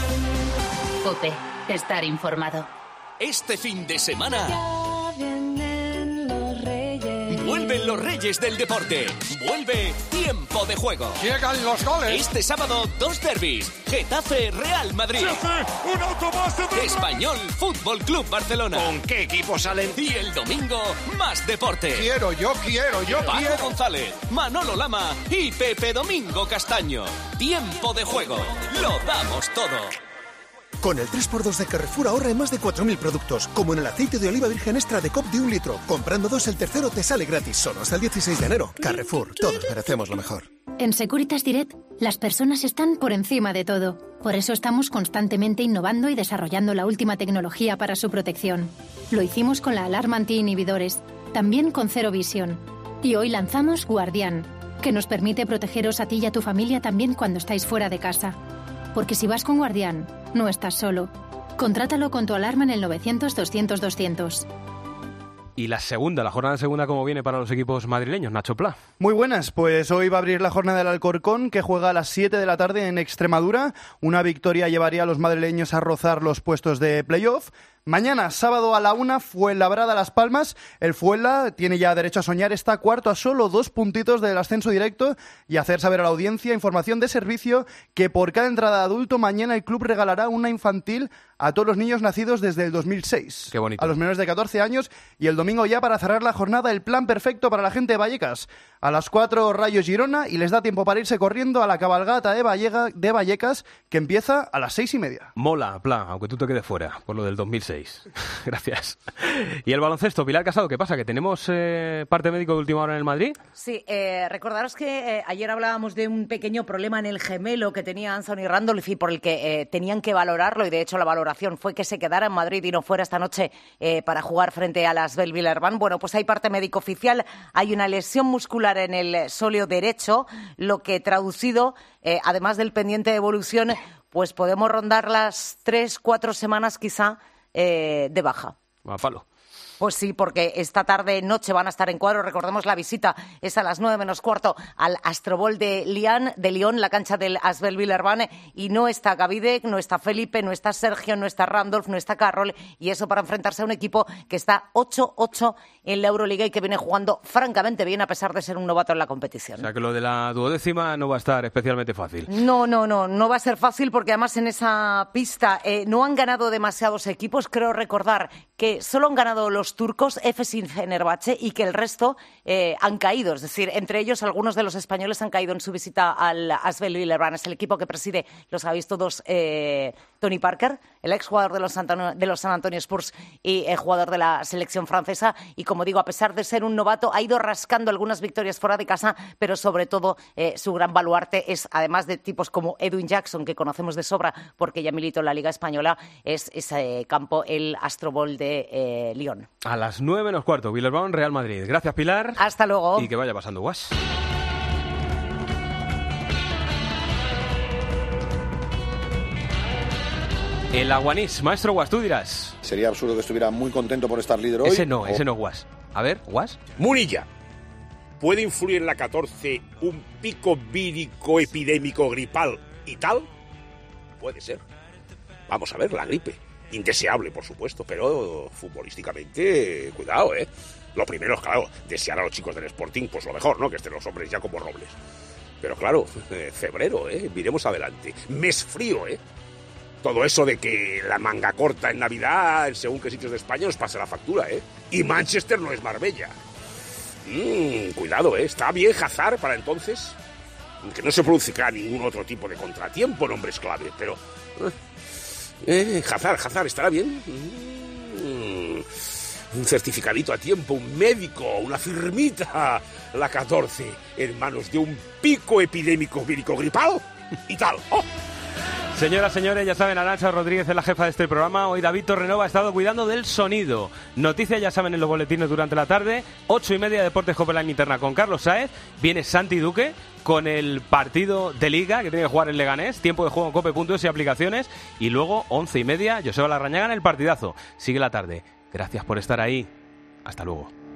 Cope, estar informado. Este fin de semana Vienen los reyes. vuelven los reyes del deporte. Vuelve Tiempo de Juego. Llegan los goles. Este sábado, dos derbis. Getafe, Real Madrid. ¡Un autobús de Español, Fútbol Club Barcelona. ¿Con qué equipo salen? Y el domingo, más deporte. Quiero, yo quiero, yo Paco quiero. González, Manolo Lama y Pepe Domingo Castaño. Tiempo de Juego. Lo damos todo. Con el tres por dos de Carrefour ahorra en más de cuatro mil productos, como en el aceite de oliva virgen extra de C O P de un litro. Comprando dos, el tercero te sale gratis, solo hasta el dieciséis de enero. Carrefour, todos merecemos lo mejor. En Securitas Direct, las personas están por encima de todo. Por eso estamos constantemente innovando y desarrollando la última tecnología para su protección. Lo hicimos con la alarma anti-inhibidores, también con Zero Vision. Y hoy lanzamos Guardián, que nos permite protegeros a ti y a tu familia también cuando estáis fuera de casa. Porque si vas con Guardián, no estás solo. Contrátalo con tu alarma en el novecientos doscientos doscientos. Y la segunda, la jornada segunda, ¿cómo viene para los equipos madrileños? Nacho Pla. Muy buenas, pues hoy va a abrir la jornada del Alcorcón, que juega a las siete de la tarde en Extremadura. Una victoria llevaría a los madrileños a rozar los puestos de playoff. Mañana, sábado a la una, Fuenlabrada Las Palmas. El Fuenla tiene ya derecho a soñar, está cuarto a solo dos puntitos del ascenso directo y hacer saber a la audiencia información de servicio que por cada entrada de adulto mañana el club regalará una infantil a todos los niños nacidos desde el dos mil seis. Qué bonito. A los menores de catorce años y el domingo ya para cerrar la jornada el plan perfecto para la gente de Vallecas. A las cuatro Rayo Girona y les da tiempo para irse corriendo a la cabalgata de, Vallega, de Vallecas que empieza a las seis y media. Mola, Pla, aunque tú te quedes fuera por lo del dos mil seis. Gracias. Y el baloncesto, Pilar Casado, ¿qué pasa? ¿Que tenemos eh, parte médico de última hora en el Madrid? Sí, eh, recordaros que eh, ayer hablábamos de un pequeño problema en el gemelo que tenía Anthony Randolph y por el que eh, tenían que valorarlo, y de hecho la valoración fue que se quedara en Madrid y no fuera esta noche eh, para jugar frente a las Belvillerban. Bueno, pues hay parte médico oficial, hay una lesión muscular en el sóleo derecho, lo que traducido, eh, además del pendiente de evolución, pues podemos rondar las tres, cuatro semanas quizá eh, de baja. A palo. Pues sí, porque esta tarde noche van a estar en cuadro. Recordemos, la visita es a las nueve menos cuarto al Astrobol de Lyon, de Lyon, la cancha del Asbel Villerban, y no está Gavidec, no está Felipe, no está Sergio, no está Randolph, no está Carroll, y eso para enfrentarse a un equipo que está ocho ocho en la Euroliga y que viene jugando francamente bien a pesar de ser un novato en la competición. O sea que lo de la duodécima no va a estar especialmente fácil. No, no, no, no va a ser fácil porque además en esa pista eh, no han ganado demasiados equipos. Creo recordar que solo han ganado los turcos, Efes y Fenerbahce, y que el resto eh, han caído. Es decir, entre ellos algunos de los españoles han caído en su visita al Asbel Villerban. Es el equipo que preside, los habéis todos, eh, Tony Parker, el exjugador de los, Antonio, de los San Antonio Spurs y eh, jugador de la selección francesa. Y como digo, a pesar de ser un novato, ha ido rascando algunas victorias fuera de casa, pero sobre todo eh, su gran baluarte es, además de tipos como Edwin Jackson, que conocemos de sobra porque ya militó en la Liga Española, es ese campo, el Astrobol de eh, Lyon. A las nueve menos cuarto, Villerban, Real Madrid. Gracias, Pilar. Hasta luego. Y que vaya pasando guas. El Aguanís, maestro Guas, tú dirás. Sería absurdo que estuviera muy contento por estar líder hoy. Ese no, o... ese no Guas. A ver, Guas. Munilla. ¿Puede influir en la catorce un pico vírico epidémico gripal y tal? Puede ser. Vamos a ver, la gripe. Indeseable, por supuesto, pero futbolísticamente, cuidado, ¿eh? Lo primero es, claro, desear a los chicos del Sporting, pues lo mejor, ¿no? Que estén los hombres ya como robles. Pero claro, eh, febrero, ¿eh? Miremos adelante. Mes frío, ¿eh? Todo eso de que la manga corta en Navidad, según qué sitios de España, nos pasa la factura, ¿eh? Y Manchester no es Marbella. Mm, cuidado, ¿eh? ¿Está bien Hazard para entonces? Que no se produzca ningún otro tipo de contratiempo en hombres clave, pero... Eh, Hazard, Hazard, ¿estará bien? Mm, un certificadito a tiempo, un médico, una firmita. La catorce, en manos de un pico epidémico vírico gripal y tal. ¡Oh! Señoras, señores, ya saben, Arantxa Rodríguez es la jefa de este programa. Hoy David Torrenova ha estado cuidando del sonido. Noticias, ya saben, en los boletines durante la tarde. Ocho y media, Deportes Cope Line Interna con Carlos Sáez. Viene Santi Duque con el partido de Liga que tiene que jugar el Leganés. Tiempo de juego en cope punto es y aplicaciones. Y luego, once y media, Joseba Larrañaga en el partidazo. Sigue la tarde. Gracias por estar ahí. Hasta luego.